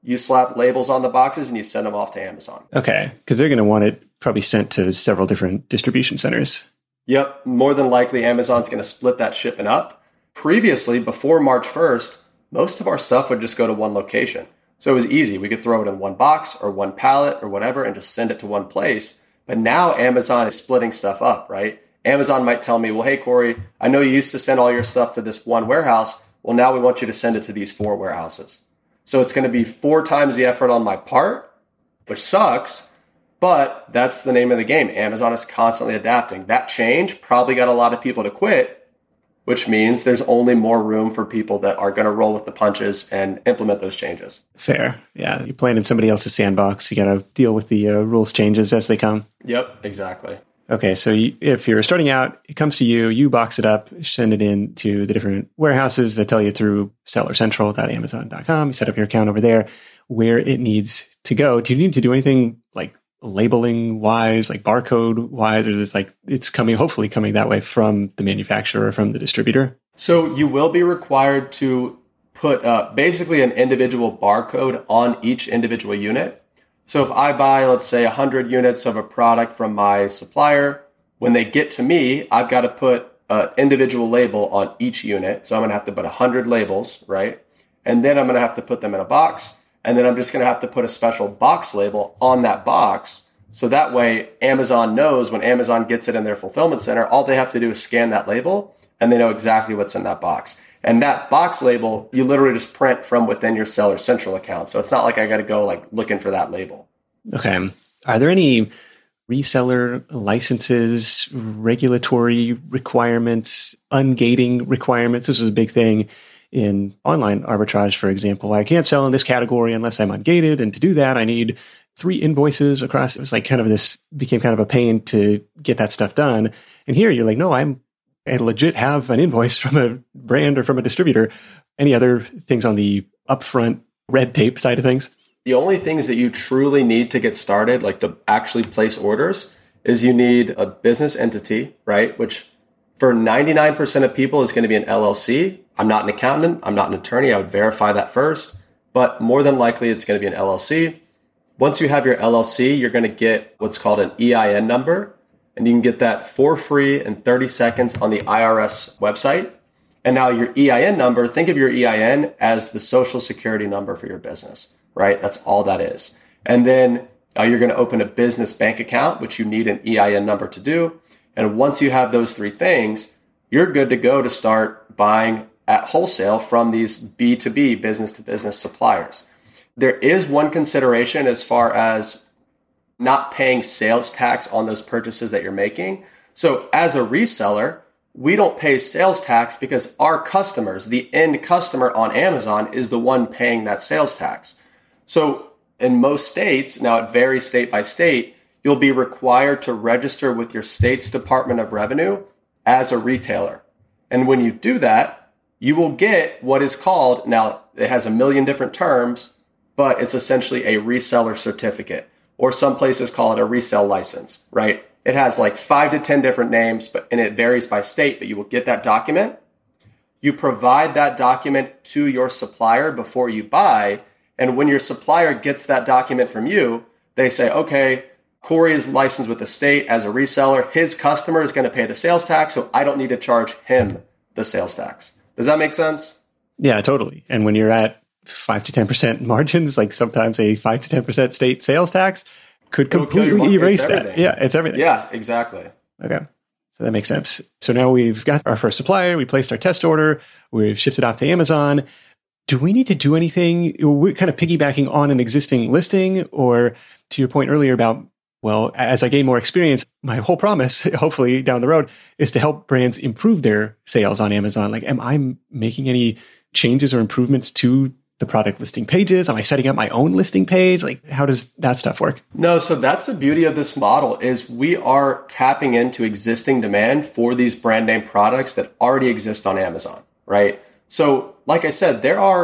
you slap labels on the boxes and you send them off to Amazon. Okay. Because they're going to want it probably sent to several different distribution centers. Yep. More than likely, Amazon's going to split that shipment up. Previously, before March 1st, most of our stuff would just go to one location. So it was easy. We could throw it in one box or one pallet or whatever and just send it to one place. But now Amazon is splitting stuff up, right? Amazon might tell me, well, hey, Corey, I know you used to send all your stuff to this one warehouse. Well, now we want you to send it to these 4 warehouses. So it's going to be 4 times the effort on my part, which sucks, but that's the name of the game. Amazon is constantly adapting. That change probably got a lot of people to quit, which means there's only more room for people that are going to roll with the punches and implement those changes. Fair. Yeah. You're playing in somebody else's sandbox. You got to deal with the rules changes as they come. Yep, exactly. Okay. So if you're starting out, it comes to you, you box it up, send it in to the different warehouses that tell you through sellercentral.amazon.com. You set up your account over there where it needs to go. Do you need to do anything like labeling wise, like barcode wise, or is it like it's coming, hopefully coming that way from the manufacturer or from the distributor? So you will be required to put basically an individual barcode on each individual unit. So if I buy, let's say 100 units of a product from my supplier, when they get to me, I've got to put an individual label on each unit. So I'm going to have to put 100 labels, right? And then I'm going to have to put them in a box. And then I'm just going to have to put a special box label on that box. So that way Amazon knows when Amazon gets it in their fulfillment center, all they have to do is scan that label and they know exactly what's in that box. And that box label, you literally just print from within your Seller Central account. So it's not like I got to go like looking for that label. Okay. Are there any reseller licenses, regulatory requirements, ungating requirements? This is a big thing in online arbitrage, for example. I can't sell in this category unless I'm ungated. And to do that, I need 3 invoices across. It was like kind of this became kind of a pain to get that stuff done. And here you're like, no, I legit have an invoice from a brand or from a distributor. Any other things on the upfront red tape side of things? The only things that you truly need to get started, like to actually place orders, is you need a business entity, right? Which for 99% of people is going to be an LLC. I'm not an accountant. I'm not an attorney. I would verify that first. But more than likely, it's going to be an LLC. Once you have your LLC, you're going to get what's called an EIN number. And you can get that for free in 30 seconds on the IRS website. And now your EIN number, think of your EIN as the social security number for your business, right? That's all that is. And then you're going to open a business bank account, which you need an EIN number to do. And once you have those 3 things, you're good to go to start buying at wholesale from these B2B, business to business suppliers. There is one consideration as far as not paying sales tax on those purchases that you're making. So as a reseller, we don't pay sales tax because our customers, the end customer on Amazon, is the one paying that sales tax. So in most states, now it varies state by state, you'll be required to register with your state's Department of Revenue as a retailer. And when you do that, you will get what is called, now it has a million different terms, but it's essentially a reseller certificate, or some places call it a resale license, right? It has like 5 to 10 different names, and it varies by state, but you will get that document. You provide that document to your supplier before you buy. And when your supplier gets that document from you, they say, okay, Corey is licensed with the state as a reseller. His customer is going to pay the sales tax, so I don't need to charge him the sales tax. Does that make sense? Yeah, totally. And when you're at 5 to 10% margins, like sometimes a 5 to 10% state sales tax could completely erase that. Yeah, it's everything. Yeah, exactly. Okay. So that makes sense. So now we've got our first supplier, we placed our test order, we've shipped it off to Amazon. Do we need to do anything? We're kind of piggybacking on an existing listing, or to your point earlier about, well, as I gain more experience, my whole promise, hopefully down the road, is to help brands improve their sales on Amazon. Like, am I making any changes or improvements to the product listing pages? Am I setting up my own listing page? Like, how does that stuff work? No, so that's the beauty of this model is we are tapping into existing demand for these brand name products that already exist on Amazon, right? So like I said,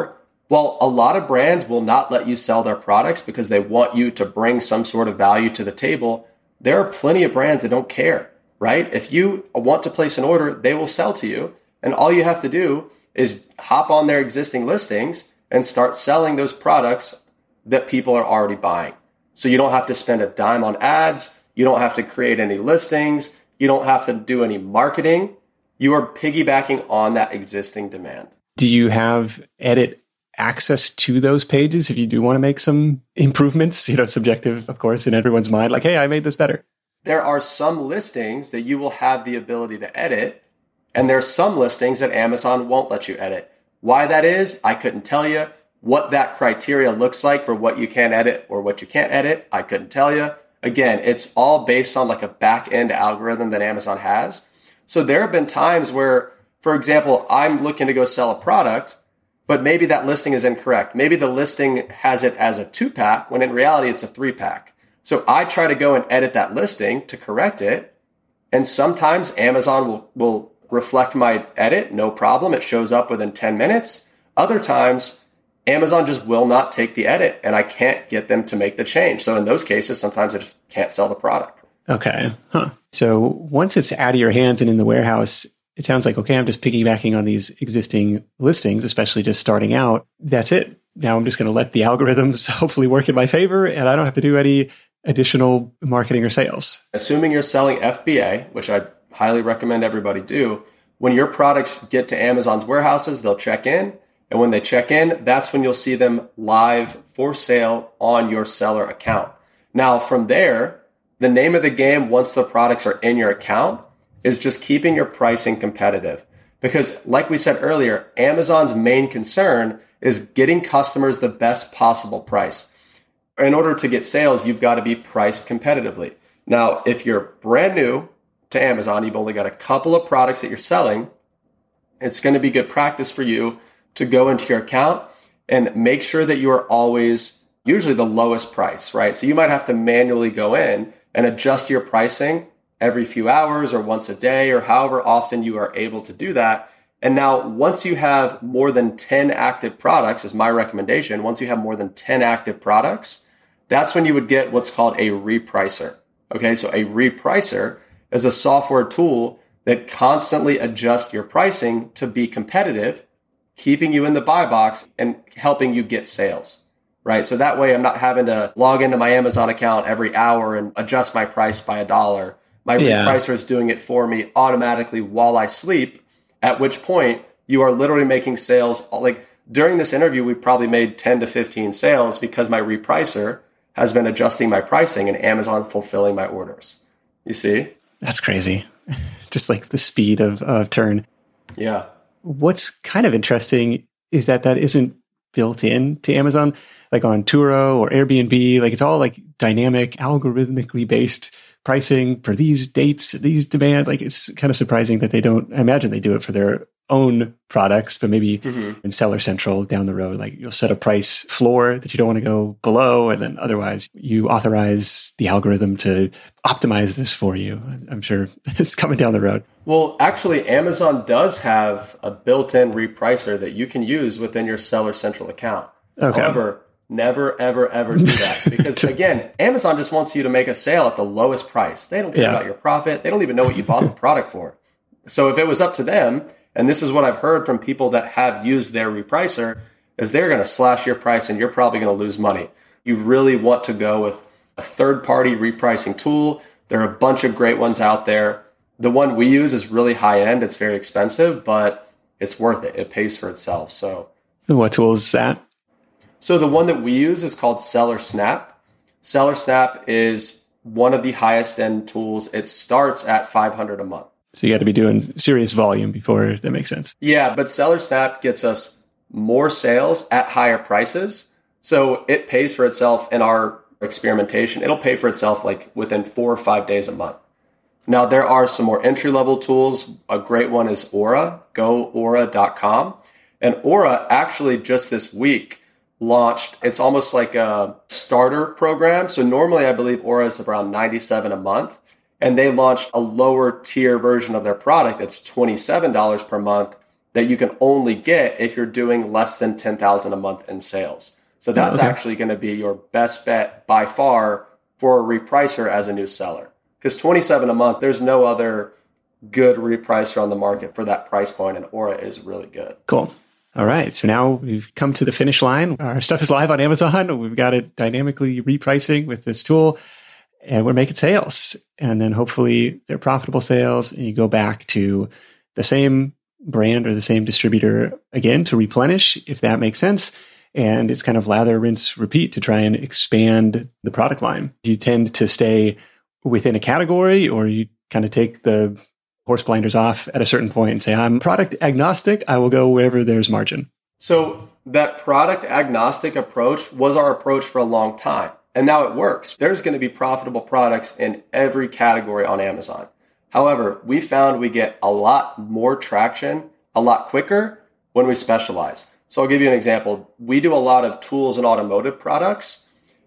a lot of brands will not let you sell their products because they want you to bring some sort of value to the table. There are plenty of brands that don't care, right? If you want to place an order, they will sell to you. And all you have to do is hop on their existing listings and start selling those products that people are already buying. So you don't have to spend a dime on ads. You don't have to create any listings. You don't have to do any marketing. You are piggybacking on that existing demand. Do you have edit access to those pages if you do want to make some improvements? Subjective, of course, in everyone's mind, like, hey, I made this better. There are some listings that you will have the ability to edit, and there are some listings that Amazon won't let you edit. Why that is, I couldn't tell you. What that criteria looks like for what you can edit or what you can't edit, I couldn't tell you. Again, it's all based on like a back-end algorithm that Amazon has. So there have been times where, for example, I'm looking to go sell a product, but maybe that listing is incorrect. Maybe the listing has it as a 2-pack when in reality it's a 3-pack. So I try to go and edit that listing to correct it. And sometimes Amazon will reflect my edit, no problem. It shows up within 10 minutes. Other times, Amazon just will not take the edit and I can't get them to make the change. So in those cases, sometimes I just can't sell the product. Okay. So once it's out of your hands and in the warehouse, it sounds like, okay, I'm just piggybacking on these existing listings, especially just starting out. That's it. Now I'm just going to let the algorithms hopefully work in my favor and I don't have to do any additional marketing or sales. Assuming you're selling FBA, which I highly recommend everybody do, when your products get to Amazon's warehouses, they'll check in. And when they check in, that's when you'll see them live for sale on your seller account. Now, from there, the name of the game, once the products are in your account, is just keeping your pricing competitive. Because like we said earlier, Amazon's main concern is getting customers the best possible price. In order to get sales, you've got to be priced competitively. Now, if you're brand new to Amazon, you've only got a couple of products that you're selling, it's going to be good practice for you to go into your account and make sure that you are always usually the lowest price, right? So you might have to manually go in and adjust your pricing every few hours or once a day or however often you are able to do that. And now once you have more than 10 active products, is my recommendation, once you have more than 10 active products, that's when you would get what's called a repricer. Okay, so a repricer is a software tool that constantly adjusts your pricing to be competitive, keeping you in the buy box and helping you get sales, right? So that way I'm not having to log into my Amazon account every hour and adjust my price by $1. My repricer is doing it for me automatically while I sleep, at which point you are literally making sales. Like during this interview, we probably made 10 to 15 sales because my repricer has been adjusting my pricing and Amazon fulfilling my orders. You see? That's crazy. Just like the speed of turn. Yeah. What's kind of interesting is that isn't built in to Amazon, like on Turo or Airbnb. Like it's all like dynamic, algorithmically based pricing for these dates, these demand. Like it's kind of surprising that they don't. I imagine they do it for their own products, but maybe in Seller Central down the road, like you'll set a price floor that you don't want to go below, and then otherwise you authorize the algorithm to optimize this for you. I'm sure it's coming down the road. Well, actually, Amazon does have a built-in repricer that you can use within your Seller Central account. Okay. However, never, ever, ever do that. Because again, Amazon just wants you to make a sale at the lowest price. They don't care about your profit. They don't even know what you bought the product for. So if it was up to them, and this is what I've heard from people that have used their repricer, is they're going to slash your price and you're probably going to lose money. You really want to go with a third-party repricing tool. There are a bunch of great ones out there. The one we use is really high-end. It's very expensive, but it's worth it. It pays for itself. So, what tool is that? So the one that we use is called Seller Snap. Seller Snap is one of the highest end tools. It starts at $500 a month. So you got to be doing serious volume before that makes sense. Yeah, but Seller Snap gets us more sales at higher prices. So it pays for itself in our experimentation. It'll pay for itself like within 4 or 5 days a month. Now, there are some more entry-level tools. A great one is Aura, goaura.com. And Aura actually just this week launched, it's almost like a starter program. So normally I believe Aura is around $97 a month. And they launched a lower tier version of their product that's $27 per month that you can only get if you're doing less than $10,000 a month in sales. So that's actually going to be your best bet by far for a repricer as a new seller. Because $27 a month, there's no other good repricer on the market for that price point, and Aura is really good. Cool. All right. So now we've come to the finish line. Our stuff is live on Amazon. We've got it dynamically repricing with this tool, and we're making sales. And then hopefully they're profitable sales, and you go back to the same brand or the same distributor again to replenish, if that makes sense. And it's kind of lather, rinse, repeat to try and expand the product line. Do you tend to stay within a category, or you kind of take the horse blinders off at a certain point and say, I'm product agnostic. I will go wherever there's margin? So that product agnostic approach was our approach for a long time. And now it works. There's going to be profitable products in every category on Amazon. However, we found we get a lot more traction a lot quicker when we specialize. So I'll give you an example. We do a lot of tools and automotive products,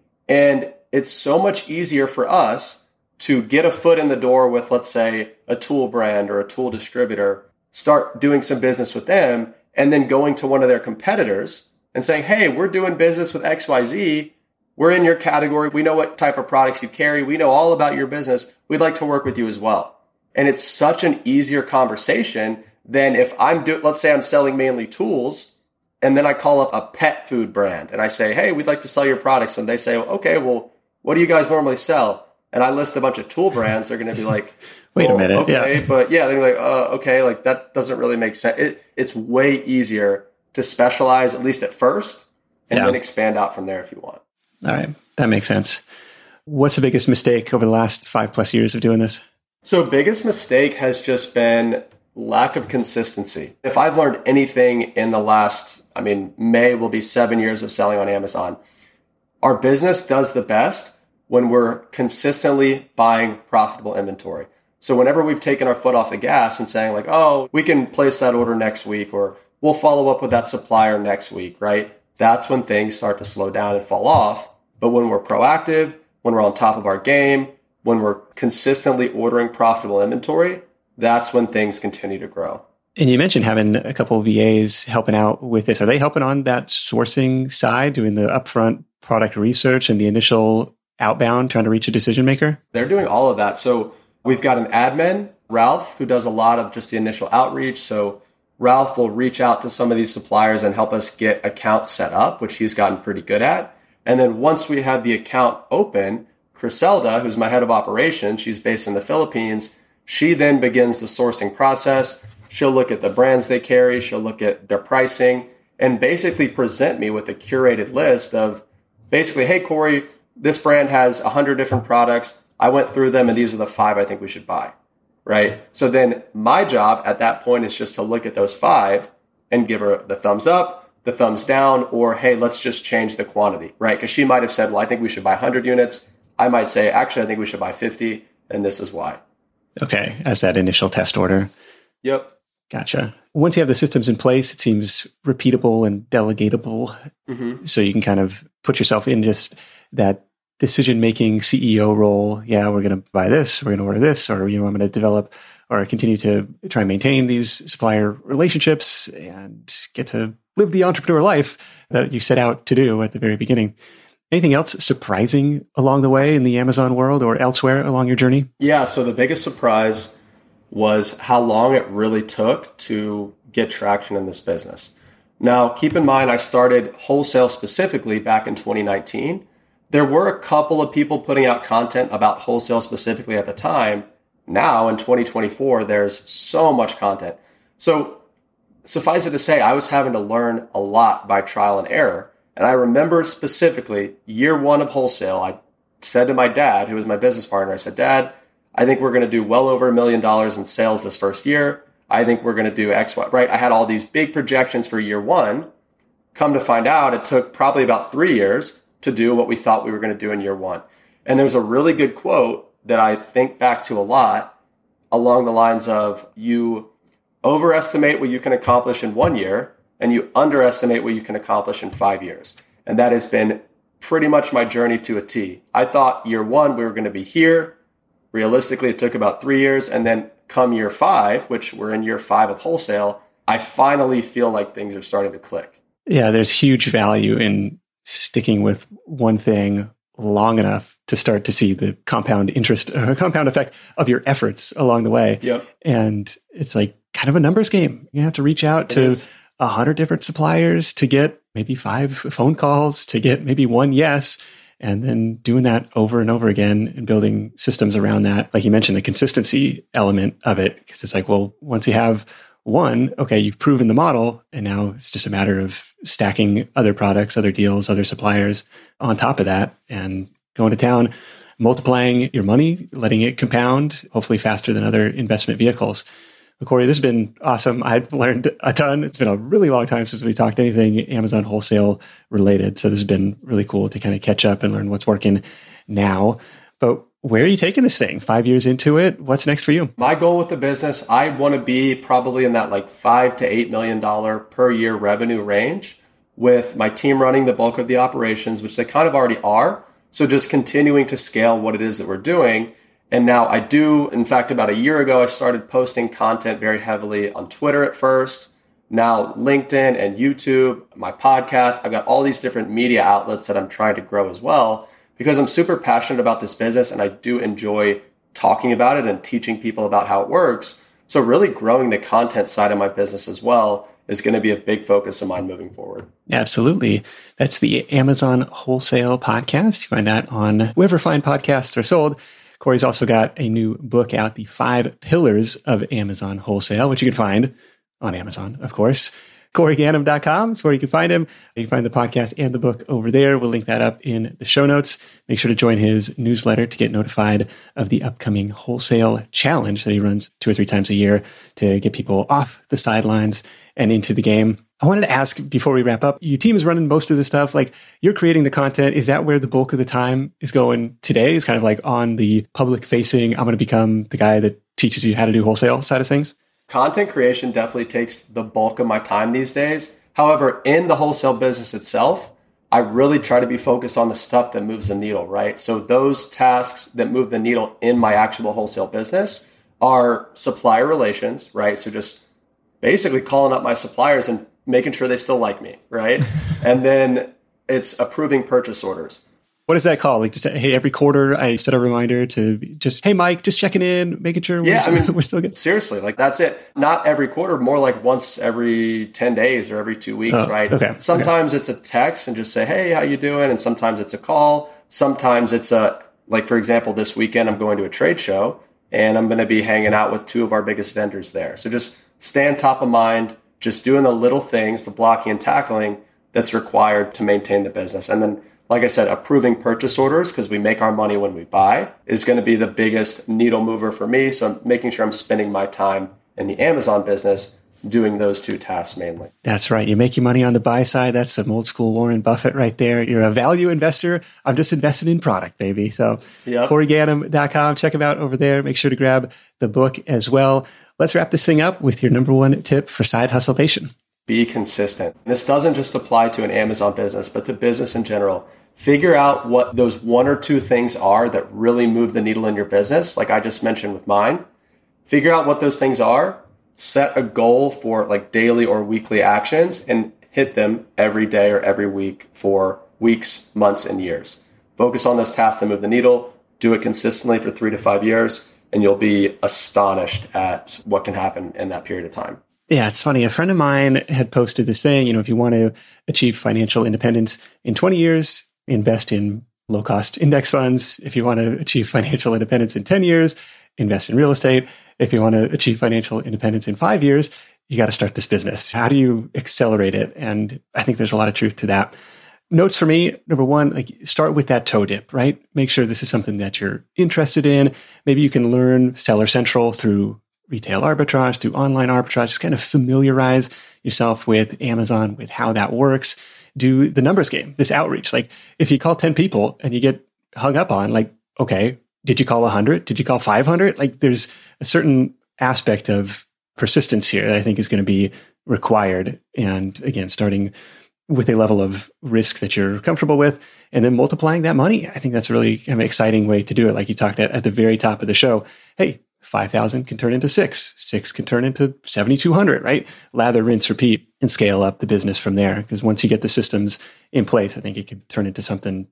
and it's so much easier for us to get a foot in the door with, let's say, a tool brand or a tool distributor, start doing some business with them, and then going to one of their competitors and saying, hey, we're doing business with XYZ. We're in your category. We know what type of products you carry. We know all about your business. We'd like to work with you as well. And it's such an easier conversation than if let's say I'm selling mainly tools, and then I call up a pet food brand and I say, hey, we'd like to sell your products. And they say, okay, well, what do you guys normally sell? And I list a bunch of tool brands. They're going to be like, wait a minute. Okay, yeah. But yeah, they're like, okay, like that doesn't really make sense. It's way easier to specialize, at least at first, and then expand out from there if you want. All right. That makes sense. What's the biggest mistake over the last 5+ years of doing this? So biggest mistake has just been lack of consistency. If I've learned anything in the last, May will be 7 years of selling on Amazon. Our business does the best when we're consistently buying profitable inventory. So whenever we've taken our foot off the gas and saying like, oh, we can place that order next week, or we'll follow up with that supplier next week, right? That's when things start to slow down and fall off. But when we're proactive, when we're on top of our game, when we're consistently ordering profitable inventory, that's when things continue to grow. And you mentioned having a couple of VAs helping out with this. Are they helping on that sourcing side, doing the upfront product research and the initial outbound, trying to reach a decision maker? They're doing all of that. So we've got an admin, Ralph, who does a lot of just the initial outreach. So Ralph will reach out to some of these suppliers and help us get accounts set up, which he's gotten pretty good at. And then once we had the account open, Criselda, who's my head of operations, she's based in the Philippines, she then begins the sourcing process. She'll look at the brands they carry, she'll look at their pricing, and basically present me with a curated list of basically, hey, Corey, this brand has 100 different products. I went through them, and these are the 5 I think we should buy, right? So then my job at that point is just to look at those 5 and give her the thumbs up, the thumbs down, or, hey, let's just change the quantity, right? Because she might have said, well, I think we should buy 100 units. I might say, actually, I think we should buy 50, and this is why. Okay, as that initial test order. Yep. Gotcha. Once you have the systems in place, it seems repeatable and delegatable. Mm-hmm. So you can kind of put yourself in just that decision-making CEO role. Yeah, we're going to buy this, we're going to order this, or, I'm going to develop or continue to try and maintain these supplier relationships and get to live the entrepreneur life that you set out to do at the very beginning. Anything else surprising along the way in the Amazon world or elsewhere along your journey? Yeah, so the biggest surprise was how long it really took to get traction in this business. Now, keep in mind, I started wholesale specifically back in 2019. There were a couple of people putting out content about wholesale specifically at the time. Now, in 2024, there's so much content. So suffice it to say, I was having to learn a lot by trial and error. And I remember specifically year 1 of wholesale, I said to my dad, who was my business partner, I said, Dad, I think we're going to do well over $1 million in sales this first year. I think we're going to do X, Y, right? I had all these big projections for year 1. Come to find out, it took probably about 3 years to do what we thought we were going to do in year 1. And there's a really good quote that I think back to a lot along the lines of, you overestimate what you can accomplish in 1 year, and you underestimate what you can accomplish in 5 years. And that has been pretty much my journey to a T. I thought year 1, we were going to be here. Realistically, it took about 3 years. And then come year 5, which we're in year 5 of wholesale, I finally feel like things are starting to click. Yeah, there's huge value in sticking with one thing long enough to start to see the compound effect of your efforts along the way. Yep. And it's like kind of a numbers game. You have to reach out to 100 different suppliers to get maybe 5 phone calls to get maybe 1 yes. And then doing that over and over again and building systems around that. Like you mentioned, the consistency element of it, because it's like, well, once you have one, okay, you've proven the model. And now it's just a matter of stacking other products, other deals, other suppliers on top of that and going to town, multiplying your money, letting it compound, hopefully faster than other investment vehicles. Well, Corey, this has been awesome. I've learned a ton. It's been a really long time since we talked anything Amazon wholesale related. So this has been really cool to kind of catch up and learn what's working now. But where are you taking this thing? 5 years into it, what's next for you? My goal with the business, I want to be probably in that like $5 to $8 million per year revenue range with my team running the bulk of the operations, which they kind of already are. So just continuing to scale what it is that we're doing. And now I do, in fact, about a year ago, I started posting content very heavily on Twitter at first, now LinkedIn and YouTube, my podcast. I've got all these different media outlets that I'm trying to grow as well because I'm super passionate about this business and I do enjoy talking about it and teaching people about how it works. So really growing the content side of my business as well is going to be a big focus of mine moving forward. Absolutely. That's the Amazon Wholesale Podcast. You find that on wherever fine podcasts are sold. Corey's also got a new book out, The 5 Pillars of Amazon Wholesale, which you can find on Amazon, of course. CoreyGanem.com is where you can find him. You can find the podcast and the book over there. We'll link that up in the show notes. Make sure to join his newsletter to get notified of the upcoming wholesale challenge that he runs 2 or 3 times a year to get people off the sidelines and into the game. I wanted to ask before we wrap up, your team is running most of the stuff. Like you're creating the content. Is that where the bulk of the time is going today? Is kind of like on the public facing, I'm going to become the guy that teaches you how to do wholesale side of things? Content creation definitely takes the bulk of my time these days. However, in the wholesale business itself, I really try to be focused on the stuff that moves the needle, right? So those tasks that move the needle in my actual wholesale business are supplier relations, right? So just basically calling up my suppliers and making sure they still like me, right? And then it's approving purchase orders. What is that called? Like just, hey, every quarter I set a reminder to just, hey, Mike, just checking in, making sure we're still good. Seriously, like that's it. Not every quarter, more like once every 10 days or every 2 weeks, right? Okay. Sometimes it's a text and just say, hey, how you doing? And sometimes it's a call. Sometimes it's like, for example, this weekend I'm going to a trade show and I'm going to be hanging out with 2 of our biggest vendors there. So just stay on top of mind, just doing the little things, the blocking and tackling that's required to maintain the business. And then, like I said, approving purchase orders, because we make our money when we buy, is going to be the biggest needle mover for me. So I'm making sure I'm spending my time in the Amazon business doing those 2 tasks mainly. That's right. You make your money on the buy side. That's some old school Warren Buffett right there. You're a value investor. I'm just invested in product, baby. So CoreyGanem.com, check him out over there. Make sure to grab the book as well. Let's wrap this thing up with your number 1 tip for Side Hustle Nation. Be consistent. This doesn't just apply to an Amazon business, but to business in general. Figure out what those 1 or 2 things are that really move the needle in your business, like I just mentioned with mine. Figure out what those things are. Set a goal for like daily or weekly actions and hit them every day or every week for weeks, months, and years. Focus on those tasks that move the needle. Do it consistently for 3 to 5 years, and you'll be astonished at what can happen in that period of time. Yeah, it's funny. A friend of mine had posted this saying, if you want to achieve financial independence in 20 years, invest in low-cost index funds. If you want to achieve financial independence in 10 years, invest in real estate. If you want to achieve financial independence in 5 years, you got to start this business. How do you accelerate it? And I think there's a lot of truth to that. Notes for me, number 1, like start with that toe dip, right? Make sure this is something that you're interested in. Maybe you can learn Seller Central through retail arbitrage, through online arbitrage. Just kind of familiarize yourself with Amazon, with how that works. Do the numbers game, this outreach. Like if you call 10 people and you get hung up on, like, okay, did you call 100? Did you call 500? Like there's a certain aspect of persistence here that I think is going to be required. And again, starting with a level of risk that you're comfortable with and then multiplying that money. I think that's a really kind of exciting way to do it. Like you talked at the very top of the show, hey, 5,000 can turn into 6 can turn into 7,200, right? Lather, rinse, repeat, and scale up the business from there. Because once you get the systems in place, I think it could turn into something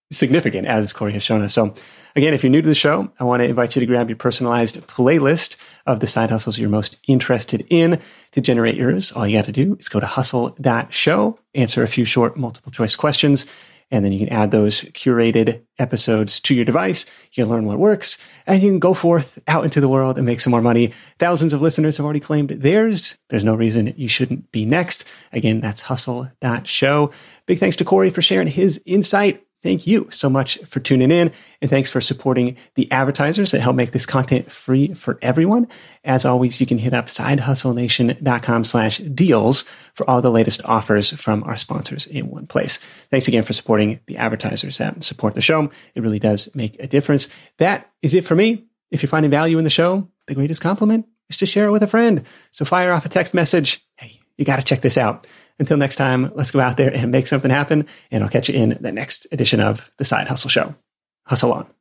significant, as Corey has shown us. So again, if you're new to the show, I want to invite you to grab your personalized playlist of the side hustles you're most interested in. To generate yours, all you have to do is go to hustle.show, answer a few short multiple choice questions, and then you can add those curated episodes to your device. You can learn what works, and you can go forth out into the world and make some more money. Thousands of listeners have already claimed theirs. There's no reason you shouldn't be next. Again, that's hustle.show. Big thanks to Corey for sharing his insight. Thank you so much for tuning in, and thanks for supporting the advertisers that help make this content free for everyone. As always, you can hit up sidehustlenation.com/deals for all the latest offers from our sponsors in one place. Thanks again for supporting the advertisers that support the show. It really does make a difference. That is it for me. If you're finding value in the show, the greatest compliment is to share it with a friend. So fire off a text message. Hey, you got to check this out. Until next time, let's go out there and make something happen. And I'll catch you in the next edition of The Side Hustle Show. Hustle on.